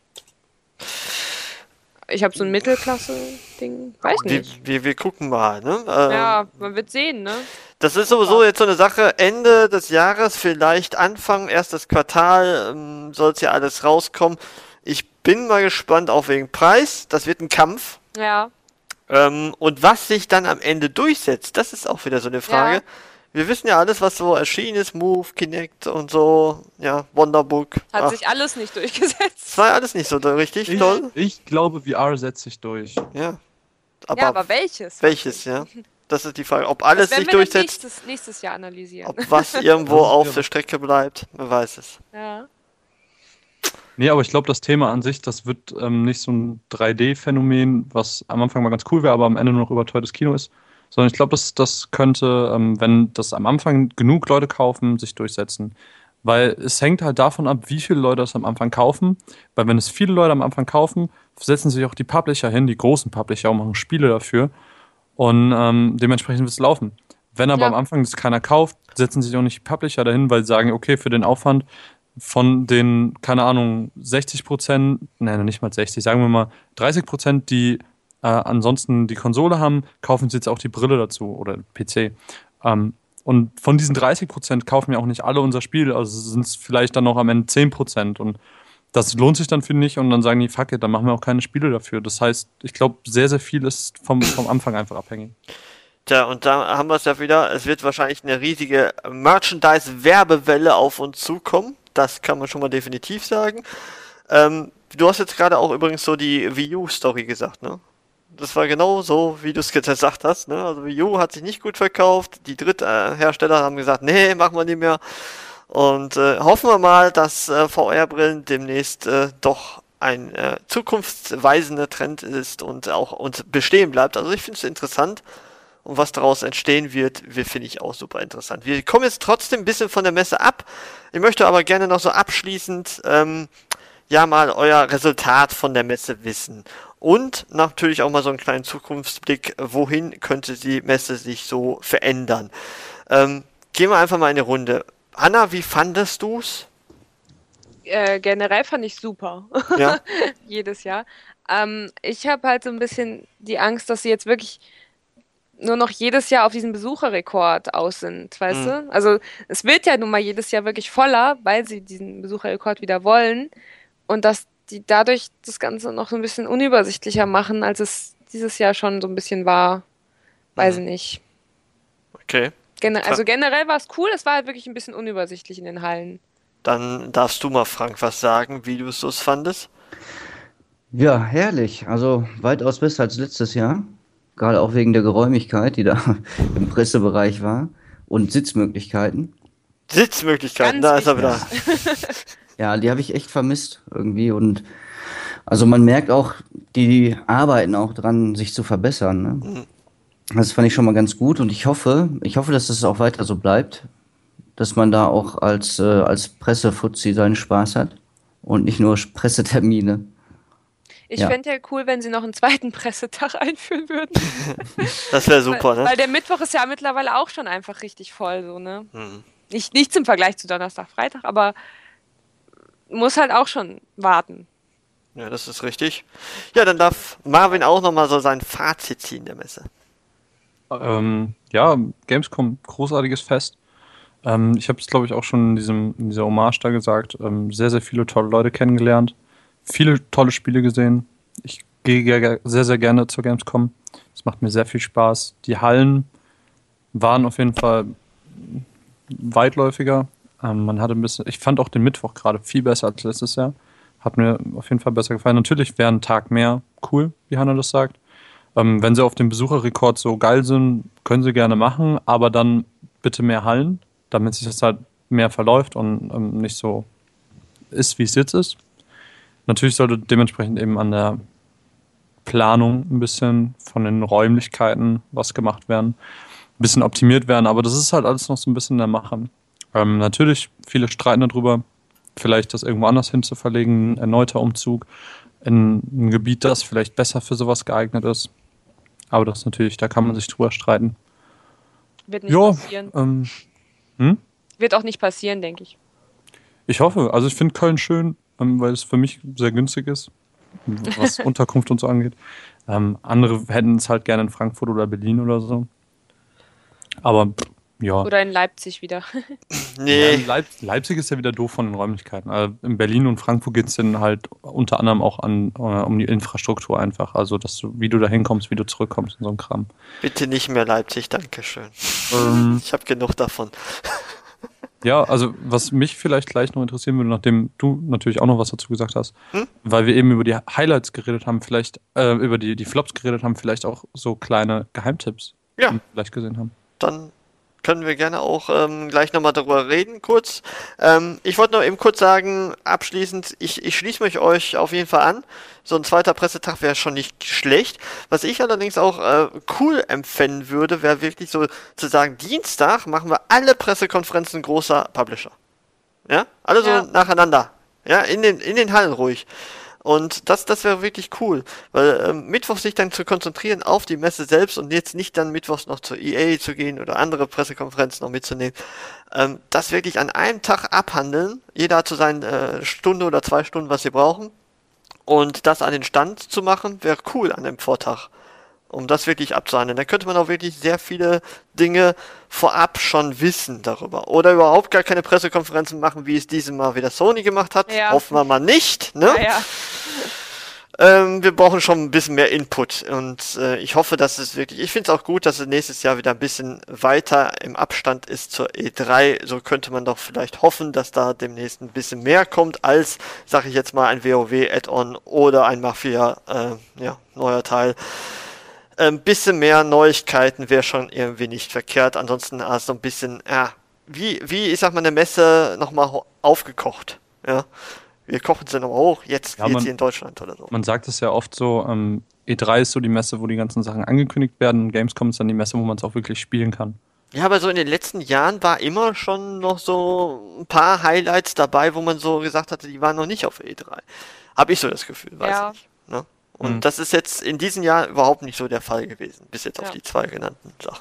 Ich habe so ein Mittelklasse-Ding, weiß Wir, nicht. wir, wir gucken mal, ne? Ähm, Ja, man wird sehen, ne? Das ist sowieso jetzt so eine Sache, Ende des Jahres, vielleicht Anfang, erstes Quartal, ähm, soll es ja alles rauskommen. Ich bin mal gespannt auf wegen Preis, das wird ein Kampf. Ja. Ähm, und was sich dann am Ende durchsetzt, das ist auch wieder so eine Frage. Ja. Wir wissen ja alles, was so erschienen ist, Move, Kinect und so, ja, Wonderbook. Hat Ach, sich alles nicht durchgesetzt. das war ja alles nicht so richtig Ich, toll. ich glaube, V R setzt sich durch. Ja. Aber, Ja, aber welches? welches, ja? Das ist die Frage, ob alles Das sich werden wir dann durchsetzt, nächstes, nächstes Jahr analysieren. ob was irgendwo Das ist auf irre. der Strecke bleibt, wer weiß es. Ja. Nee, aber ich glaube, das Thema an sich, das wird ähm, nicht so ein drei D-Phänomen, was am Anfang mal ganz cool wäre, aber am Ende nur noch überteuertes Kino ist. Sondern ich glaube, das, das könnte, ähm, wenn das am Anfang genug Leute kaufen, sich durchsetzen. Weil es hängt halt davon ab, wie viele Leute das am Anfang kaufen. Weil wenn es viele Leute am Anfang kaufen, setzen sich auch die Publisher hin, die großen Publisher, und machen Spiele dafür. Und ähm, dementsprechend wird es laufen. Wenn aber Ja. am Anfang das keiner kauft, setzen sich auch nicht die Publisher dahin, weil sie sagen, okay, für den Aufwand von den, keine Ahnung, sechzig Prozent, nein, nicht mal sechzig, sagen wir mal dreißig Prozent, die äh, ansonsten die Konsole haben, kaufen sie jetzt auch die Brille dazu oder P C. Ähm, und von diesen dreißig Prozent kaufen ja auch nicht alle unser Spiel, also sind es vielleicht dann noch am Ende zehn Prozent. Und das lohnt sich dann für nicht und dann sagen die, fuck it, dann machen wir auch keine Spiele dafür. Das heißt, ich glaube, sehr, sehr viel ist vom, vom Anfang einfach abhängig. Tja, und da haben wir es ja wieder. Es wird wahrscheinlich eine riesige Merchandise-Werbewelle auf uns zukommen. Das kann man schon mal definitiv sagen. Ähm, du hast jetzt gerade auch übrigens so die Wii U-Story gesagt, ne? Das war genau so, wie du es gesagt hast, ne? Also Wii U hat sich nicht gut verkauft. Die Dritthersteller haben gesagt, nee, machen wir nicht mehr. Und äh, hoffen wir mal, dass äh, V R-Brillen demnächst äh, doch ein äh, zukunftsweisender Trend ist und auch und bestehen bleibt. Also ich finde es interessant. Und was daraus entstehen wird, finde ich auch super interessant. Wir kommen jetzt trotzdem ein bisschen von der Messe ab. Ich möchte aber gerne noch so abschließend ähm, ja mal euer Resultat von der Messe wissen. Und natürlich auch mal so einen kleinen Zukunftsblick, wohin könnte die Messe sich so verändern. Ähm, gehen wir einfach mal in eine Runde. Anna, wie fandest du's? Äh, generell fand ich super. Ja. Jedes Jahr. Ähm, ich habe halt so ein bisschen die Angst, dass sie jetzt wirklich nur noch jedes Jahr auf diesen Besucherrekord aus sind, weißt Mhm. du? Also es wird ja nun mal jedes Jahr wirklich voller, weil sie diesen Besucherrekord wieder wollen und dass die dadurch das Ganze noch so ein bisschen unübersichtlicher machen, als es dieses Jahr schon so ein bisschen war. Weiß ich Mhm. nicht. Okay. Gene also generell war es cool, es war halt wirklich ein bisschen unübersichtlich in den Hallen. Dann darfst du mal, Frank, was sagen, wie du es so fandest. Ja, herrlich. Also weitaus besser als letztes Jahr. Gerade auch wegen der Geräumigkeit, die da im Pressebereich war. Und Sitzmöglichkeiten. Sitzmöglichkeiten, Ganz da ist er wieder. Ja, die habe ich echt vermisst irgendwie. Und also man merkt auch, die arbeiten auch dran, sich zu verbessern. Ne? Mhm. Das fand ich schon mal ganz gut. Und ich hoffe, ich hoffe, dass das auch weiter so bleibt. Dass man da auch als, äh, als Pressefuzzi seinen Spaß hat. Und nicht nur Pressetermine. Ich Ja. fände ja cool, wenn sie noch einen zweiten Pressetag einführen würden. Das wäre super, weil, ne? weil der Mittwoch ist ja mittlerweile auch schon einfach richtig voll, so, ne? Mhm. Nicht, nicht zum Vergleich zu Donnerstag, Freitag, aber muss halt auch schon warten. Ja, das ist richtig. Ja, dann darf Marvin auch nochmal so sein Fazit ziehen der Messe. Ähm, ja, Gamescom, großartiges Fest. Ähm, ich habe es, glaube ich, auch schon in, diesem, in dieser Hommage da gesagt. Ähm, sehr, sehr viele tolle Leute kennengelernt. Viele tolle Spiele gesehen. Ich gehe ge- sehr, sehr gerne zur Gamescom. Es macht mir sehr viel Spaß. Die Hallen waren auf jeden Fall weitläufiger. Ähm, man hatte ein bisschen, ich fand auch den Mittwoch gerade viel besser als letztes Jahr. Hat mir auf jeden Fall besser gefallen. Natürlich wäre ein Tag mehr cool, wie Hannah das sagt. Ähm, wenn sie auf dem Besucherrekord so geil sind, können sie gerne machen, aber dann bitte mehr Hallen, damit sich das halt mehr verläuft und ähm, nicht so ist, wie es jetzt ist. Natürlich sollte dementsprechend eben an der Planung ein bisschen von den Räumlichkeiten was gemacht werden, ein bisschen optimiert werden, aber das ist halt alles noch so ein bisschen in der Mache. Ähm, natürlich, viele streiten darüber, vielleicht das irgendwo anders hin zu verlegen, ein erneuter Umzug in ein Gebiet, das vielleicht besser für sowas geeignet ist. Aber das natürlich, da kann man sich drüber streiten. Wird nicht Ja, passieren. ähm, hm? Wird auch nicht passieren, denke ich. Ich hoffe, also ich finde Köln schön, ähm, weil es für mich sehr günstig ist, was Unterkunft und so angeht. Ähm, andere hätten es halt gerne in Frankfurt oder Berlin oder so. Aber pff, ja. Oder in Leipzig wieder. Nee, Ja, Leip Leipzig ist ja wieder doof von den Räumlichkeiten. Also in Berlin und Frankfurt geht es dann halt unter anderem auch an, äh, um die Infrastruktur einfach. Also, dass du, wie du da hinkommst, wie du zurückkommst und so ein Kram. bitte nicht mehr Leipzig, dankeschön. Ähm, Ich habe genug davon. ja, also was mich vielleicht gleich noch interessieren würde, nachdem du natürlich auch noch was dazu gesagt hast, Hm? weil wir eben über die Highlights geredet haben, vielleicht, äh, über die, die Flops geredet haben, vielleicht auch so kleine Geheimtipps, Ja. die wir vielleicht gesehen haben. Dann können wir gerne auch ähm, gleich nochmal darüber reden, kurz. Ähm, ich wollte noch eben kurz sagen, abschließend, ich, ich schließe mich euch auf jeden Fall an. So ein zweiter Pressetag wäre schon nicht schlecht. Was ich allerdings auch äh, cool empfinden würde, wäre wirklich so zu sagen, Dienstag machen wir alle Pressekonferenzen großer Publisher. Ja? Alle so Ja. nacheinander. Ja, in den, in den Hallen ruhig. Und das, das wäre wirklich cool, weil ähm, Mittwoch sich dann zu konzentrieren auf die Messe selbst und jetzt nicht dann mittwochs noch zur E A zu gehen oder andere Pressekonferenzen noch mitzunehmen. Ähm, das wirklich an einem Tag abhandeln, jeder hat so seine äh, Stunde oder zwei Stunden, was sie brauchen, und das an den Stand zu machen, wäre cool an dem Vortag, um das wirklich abzuhandeln. Da könnte man auch wirklich sehr viele Dinge vorab schon wissen darüber. Oder überhaupt gar keine Pressekonferenzen machen, wie es dieses Mal wieder Sony gemacht hat. Ja. Hoffen wir mal nicht, ne? Ja, ja. Ähm, wir brauchen schon ein bisschen mehr Input und äh, ich hoffe, dass es wirklich, ich finde es auch gut, dass es nächstes Jahr wieder ein bisschen weiter im Abstand ist zur E drei. So könnte man doch vielleicht hoffen, dass da demnächst ein bisschen mehr kommt als, sag ich jetzt mal, ein WoW-Add-on oder ein Mafia, äh, ja, neuer Teil. Ein bisschen mehr Neuigkeiten wäre schon irgendwie nicht verkehrt. Ansonsten ah, so ein bisschen, ja, wie, wie, ich sag mal, eine Messe nochmal ho- aufgekocht. Ja, wir kochen sie nochmal hoch, jetzt Ja, geht's man- hier in Deutschland oder so. Man sagt es ja oft so, ähm, E drei ist so die Messe, wo die ganzen Sachen angekündigt werden und Gamescom ist dann die Messe, wo man es auch wirklich spielen kann. Ja, aber so in den letzten Jahren war immer schon noch so ein paar Highlights dabei, wo man so gesagt hatte, die waren noch nicht auf E drei. Habe ich so das Gefühl, weiß Ja. nicht. Ne? Und Mhm. das ist jetzt in diesem Jahr überhaupt nicht so der Fall gewesen, bis jetzt auf Ja. die zwei genannten Sachen.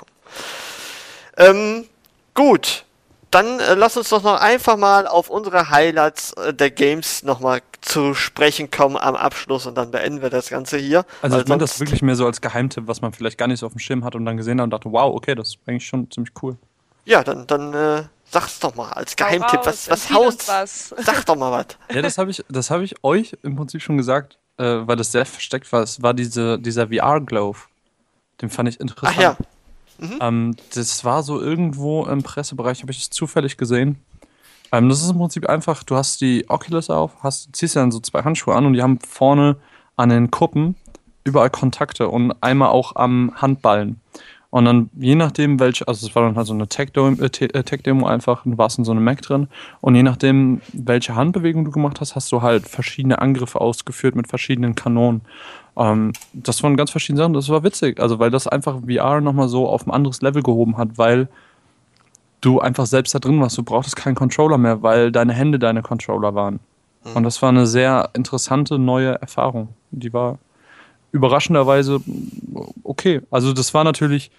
Ähm, gut, dann äh, lass uns doch noch einfach mal auf unsere Highlights äh, der Games nochmal zu sprechen kommen am Abschluss und dann beenden wir das Ganze hier. Also weil ich meine das sonst- wirklich mehr so als Geheimtipp, was man vielleicht gar nicht so auf dem Schirm hat und dann gesehen hat und dachte, wow, okay, das ist eigentlich schon ziemlich cool. Ja, dann, dann äh, sag's doch mal als Hau Geheimtipp, raus, was, was empfiehl uns haust? was. Sag doch mal was. Ja, das habe ich, das habe ich euch im Prinzip schon gesagt, äh, weil das sehr versteckt war. Es war diese, dieser V R-Glove. Den fand ich interessant. Ach ja, Ähm, das war so irgendwo im Pressebereich, habe ich es zufällig gesehen. Ähm, das ist im Prinzip einfach, du hast die Oculus auf, hast, ziehst dann so zwei Handschuhe an und die haben vorne an den Kuppen überall Kontakte und einmal auch am Handballen. Und dann, je nachdem, welche, also es war dann halt so eine Tech-Demo äh, Te- äh, Tech-Demo einfach, du warst in so einem Mac drin. Und je nachdem, welche Handbewegung du gemacht hast, hast du halt verschiedene Angriffe ausgeführt mit verschiedenen Kanonen. Ähm, das waren ganz verschiedene Sachen, das war witzig. Also, weil das einfach V R nochmal so auf ein anderes Level gehoben hat, weil du einfach selbst da drin warst. Du brauchtest keinen Controller mehr, weil deine Hände deine Controller waren. Und das war eine sehr interessante neue Erfahrung. Die war überraschenderweise okay. Also das war natürlich,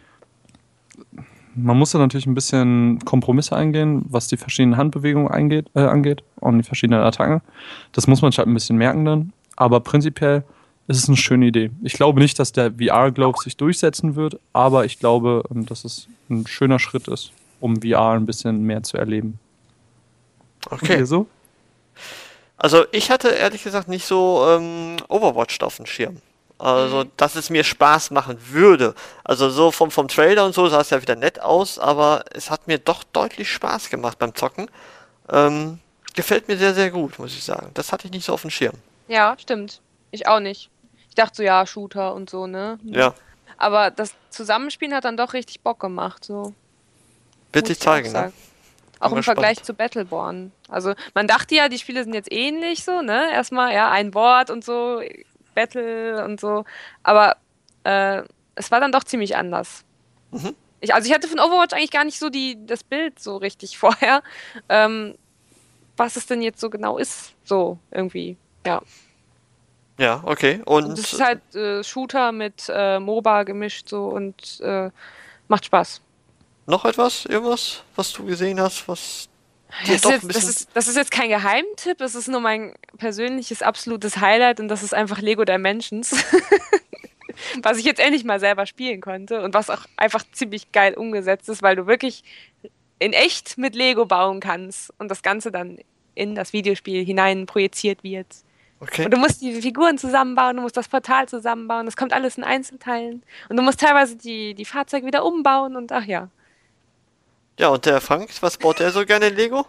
man musste natürlich ein bisschen Kompromisse eingehen, was die verschiedenen Handbewegungen eingeht, äh, angeht und die verschiedenen Attacken. Das muss man halt ein bisschen merken dann. Aber prinzipiell ist es eine schöne Idee. Ich glaube nicht, dass der V R-Glove sich durchsetzen wird, aber ich glaube, dass es ein schöner Schritt ist, um V R ein bisschen mehr zu erleben. Und okay. ihr so? Also ich hatte ehrlich gesagt nicht so ähm, Overwatch auf dem Schirm. Also, dass es mir Spaß machen würde. Also so vom, vom Trailer und so sah es ja wieder nett aus, aber es hat mir doch deutlich Spaß gemacht beim Zocken. Ähm, gefällt mir sehr, sehr gut, muss ich sagen. Das hatte ich nicht so auf dem Schirm. Ja, stimmt. Ich auch nicht. Ich dachte so, ja, Shooter und so, ne? Ja, Aber das Zusammenspielen hat dann doch richtig Bock gemacht, so. bitte muss ich zeigen, auch ne? sagen. Auch Bin im Vergleich gespannt. zu Battleborn. Also man dachte ja, die Spiele sind jetzt ähnlich so, ne? Erstmal, ja, ein Wort und so, Battle und so. Aber äh, es war dann doch ziemlich anders. Mhm. Ich, also ich hatte von Overwatch eigentlich gar nicht so die, das Bild so richtig vorher, ähm, was es denn jetzt so genau ist. So, irgendwie, ja. Ja, okay. Und Und es ist halt äh, Shooter mit äh, MOBA gemischt so und äh, macht Spaß. noch etwas? Irgendwas, was du gesehen hast, was dir Das doch ist, ein jetzt, das, bisschen... ist, das ist jetzt kein Geheimtipp, das ist nur mein persönliches absolutes Highlight und das ist einfach Lego Dimensions. Was ich jetzt endlich mal selber spielen konnte und was auch einfach ziemlich geil umgesetzt ist, weil du wirklich in echt mit Lego bauen kannst und das Ganze dann in das Videospiel hinein projiziert wird. Okay. Und du musst die Figuren zusammenbauen, du musst das Portal zusammenbauen, das kommt alles in Einzelteilen und du musst teilweise die, die Fahrzeuge wieder umbauen und ach ja. Ja, und der Frank, was baut der so gerne in Lego?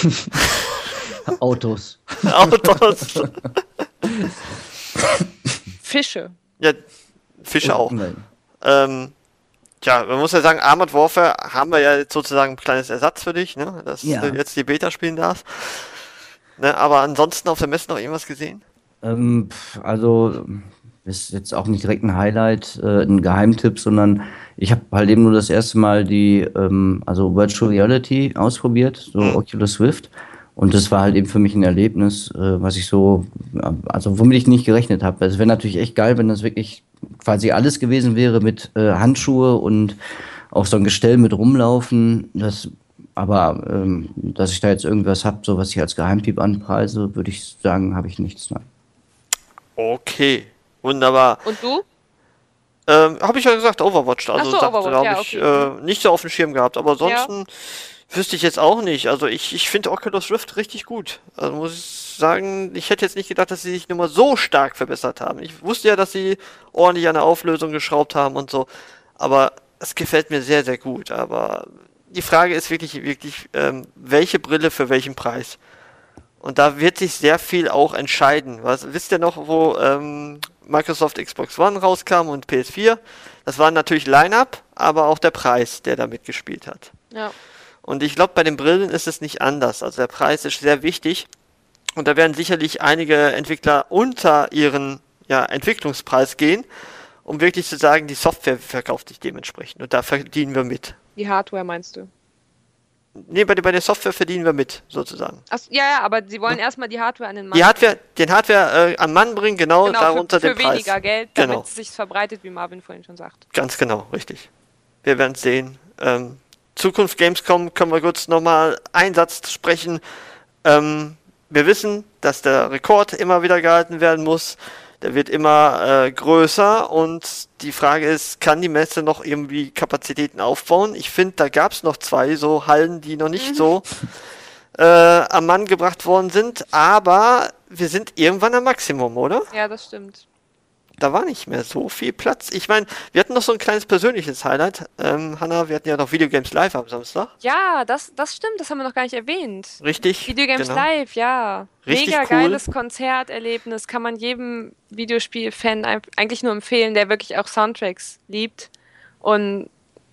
Autos. Autos. Fische. Ja, Fische auch. Nein. Ähm, tja, man muss ja sagen, Armored Warfare haben wir ja jetzt sozusagen ein kleines Ersatz für dich, ne? Dass Ja. du jetzt die Beta spielen darfst. Ne? Aber ansonsten auf der Messe noch irgendwas gesehen? Ähm, pf, also ist jetzt auch nicht direkt ein Highlight, äh, ein Geheimtipp, sondern ich habe halt eben nur das erste Mal die, ähm, also Virtual Reality ausprobiert, so Mhm. Oculus Rift. Und das war halt eben für mich ein Erlebnis, äh, was ich so, ja, also womit ich nicht gerechnet habe. Es wäre natürlich echt geil, wenn das wirklich quasi alles gewesen wäre mit äh, Handschuhe und auch so ein Gestell mit rumlaufen. Das, aber ähm, dass ich da jetzt irgendwas habe, so was ich als Geheimtipp anpreise, würde ich sagen, habe ich nichts. Nein. Okay, wunderbar. Und du? Ähm, habe ich ja gesagt, Overwatch. Also Ach so, dachte, Overwatch, habe ja, ich okay. äh, nicht so auf dem Schirm gehabt. Aber ansonsten wüsste ich jetzt auch nicht. Also ich, ich finde Oculus Rift richtig gut. Also muss ich muss sagen, ich hätte jetzt nicht gedacht, dass sie sich nur mal so stark verbessert haben. Ich wusste ja, dass sie ordentlich an der Auflösung geschraubt haben und so, aber es gefällt mir sehr, sehr gut. Aber die Frage ist wirklich, wirklich, ähm, welche Brille für welchen Preis? Und da wird sich sehr viel auch entscheiden. Was, wisst ihr noch, wo ähm, Microsoft Xbox One rauskam und P S vier? Das war natürlich Line-Up, aber auch der Preis, der da mitgespielt hat. Ja. Und ich glaube, bei den Brillen ist es nicht anders. Also der Preis ist sehr wichtig. Und da werden sicherlich einige Entwickler unter ihren ja, Entwicklungspreis gehen, um wirklich zu sagen, die Software verkauft sich dementsprechend. Und da verdienen wir mit. Die Hardware meinst du? Nee, bei, bei der Software verdienen wir mit, sozusagen. Ach, ja, ja, aber sie wollen ja. erstmal die Hardware an den Mann Die Hardware, den Hardware äh, am Mann bringen, genau, genau darunter für, für den Preis. weniger Geld, damit genau. es sich verbreitet, wie Marvin vorhin schon sagt. Ganz genau, richtig. Wir werden es sehen. Ähm, Zukunft Gamescom können wir kurz nochmal einen Satz sprechen. Ähm, wir wissen, dass der Rekord immer wieder gehalten werden muss. Der wird immer äh, größer und die Frage ist, kann die Messe noch irgendwie Kapazitäten aufbauen? Ich finde, da gab es noch zwei so Hallen, die noch nicht so äh, am Mann gebracht worden sind, aber wir sind irgendwann am Maximum, oder? Ja, das stimmt. Da war nicht mehr so viel Platz. Ich meine, wir hatten noch so ein kleines persönliches Highlight. Ähm, Hanna, wir hatten ja noch Videogames Live am Samstag. Ja, das, das stimmt, das haben wir noch gar nicht erwähnt. Richtig. Videogames genau. Live, ja. Richtig Mega cool. geiles Konzerterlebnis, kann man jedem Videospiel-Fan eigentlich nur empfehlen, der wirklich auch Soundtracks liebt. Und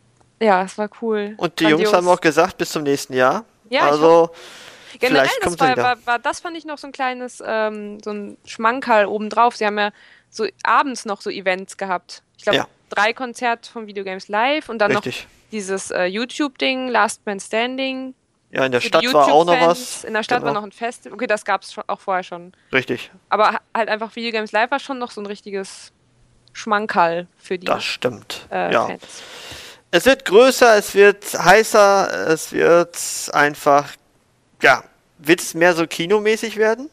ja, es war cool. Und die Grandios. Jungs haben auch gesagt, bis zum nächsten Jahr. Ja, ich also, Generell, vielleicht das kommt war, wieder. war, war, das fand ich noch so ein kleines, ähm, so ein Schmankerl obendrauf. Sie haben ja so abends noch so Events gehabt. Ich glaube, Ja. drei Konzerte von Videogames Live und dann Richtig. noch dieses äh, YouTube-Ding, Last Man Standing. Ja, in der Für Stadt die war auch noch YouTube-Fans. was. In der Stadt Genau. war noch ein Festival. Okay, das gab es auch vorher schon. Richtig, Aber ha- halt einfach Videogames Live war schon noch so ein richtiges Schmankerl für die das stimmt. äh, ja. Fans. Es wird größer, es wird heißer, es wird einfach, ja, wird es mehr so kinomäßig werden?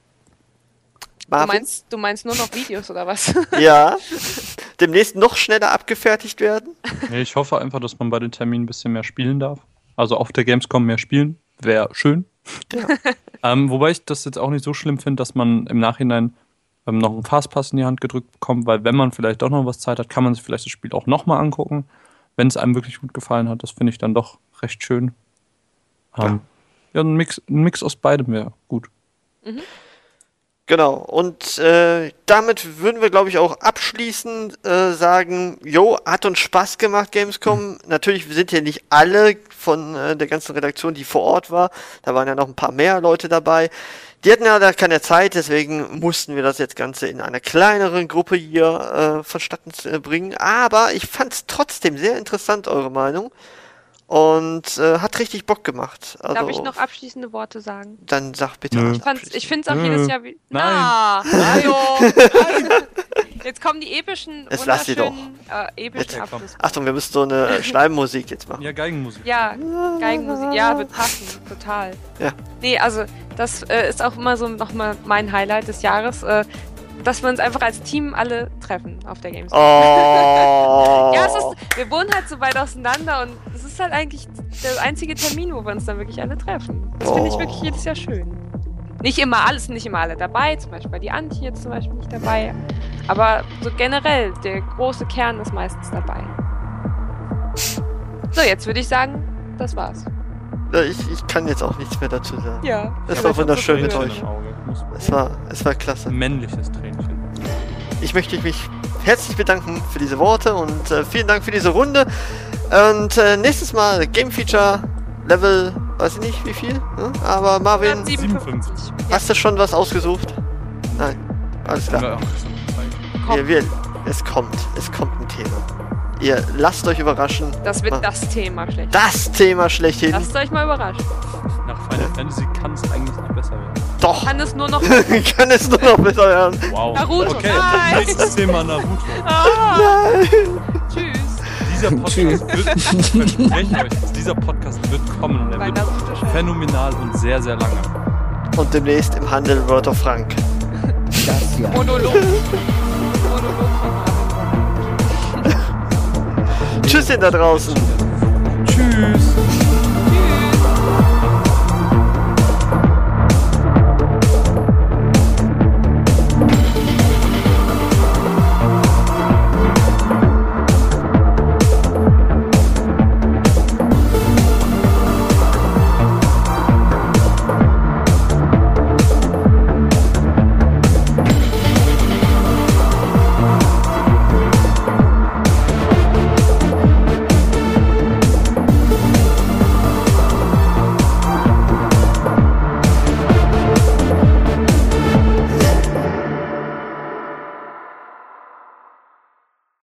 Du Marvin? meinst, du meinst nur noch Videos oder was? Ja. Demnächst noch schneller abgefertigt werden? Nee, ich hoffe einfach, dass man bei den Terminen ein bisschen mehr spielen darf. Also auf der Gamescom mehr spielen, wäre schön. Ja. ähm, wobei ich das jetzt auch nicht so schlimm finde, dass man im Nachhinein ähm, noch einen Fastpass in die Hand gedrückt bekommt, weil wenn man vielleicht doch noch was Zeit hat, kann man sich vielleicht das Spiel auch nochmal angucken, wenn es einem wirklich gut gefallen hat. Das finde ich dann doch recht schön. Ähm, ja, ein Mix, ein Mix aus beidem wäre gut. Mhm. Genau, und äh, damit würden wir, glaube ich, auch abschließend äh, sagen, jo, hat uns Spaß gemacht, Gamescom. Mhm. Natürlich sind hier nicht alle von äh, der ganzen Redaktion, die vor Ort war. Da waren ja noch ein paar mehr Leute dabei. Die hatten ja da keine Zeit, deswegen mussten wir das jetzt Ganze in einer kleineren Gruppe hier äh, vonstatten äh, bringen. Aber ich fand es trotzdem sehr interessant, eure Meinung. Und äh, hat richtig Bock gemacht. Also, Darf ich noch abschließende Worte sagen? Dann sag bitte. Nö. was Ich, fand's- abschließend. ich finde es auch Nö. jedes Jahr wie. Nein. Na, hallo. Nein. Jetzt kommen die epischen, Jetzt lass sie wunderschönen, äh, epischen Jetzt, komm. Abschluss. Achtung, wir müssen so eine äh, Schleimmusik jetzt machen. Ja, Geigenmusik. Ja, Geigenmusik, ja, wird passen, total. Ja. Nee, also das äh, ist auch immer so nochmal mein Highlight des Jahres, äh, dass wir uns einfach als Team alle treffen auf der Gamescom. Oh. Ja, es ist, wir wohnen halt so weit auseinander und es ist halt eigentlich der einzige Termin, wo wir uns dann wirklich alle treffen. Das finde ich Oh. wirklich jedes Jahr schön. Nicht immer alles, nicht immer alle dabei, zum Beispiel die Antje jetzt zum Beispiel nicht dabei. Aber so generell, der große Kern ist meistens dabei. So, jetzt würde ich sagen, das war's. Ich, ich kann jetzt auch nichts mehr dazu sagen. Ja. Es Ja, war aber wunderschön mit Tränchen euch. im Auge. Muss- Es war, es war klasse. Männliches Tränchen. Ich möchte mich herzlich bedanken für diese Worte und äh, vielen Dank für diese Runde. Und äh, nächstes Mal Game Feature Level, weiß ich nicht wie viel, ne? Aber Marvin, siebenundfünfzig. hast du schon was ausgesucht? Nein, alles klar. Ja, Komm. Wir, wir, es kommt, es kommt ein Thema. Ihr lasst euch überraschen. Das wird Ah. das Thema schlecht. Das Thema schlechthin. Lasst euch mal überraschen. nach Final Fantasy kann es eigentlich nicht besser werden. Doch, Kann es nur noch kann es nur noch besser werden. Wow. Naruto. Okay, Nein. nächstes Thema Naruto. Ah, tschüss. Dieser Podcast wird, ich verspreche euch, dieser Podcast wird kommen und er Bei wird Naruto schon. phänomenal und sehr, sehr lange. Und demnächst im Handel World of Frank. Das ja. Monolog. Monolog von Marvin. Tschüsschen da draußen.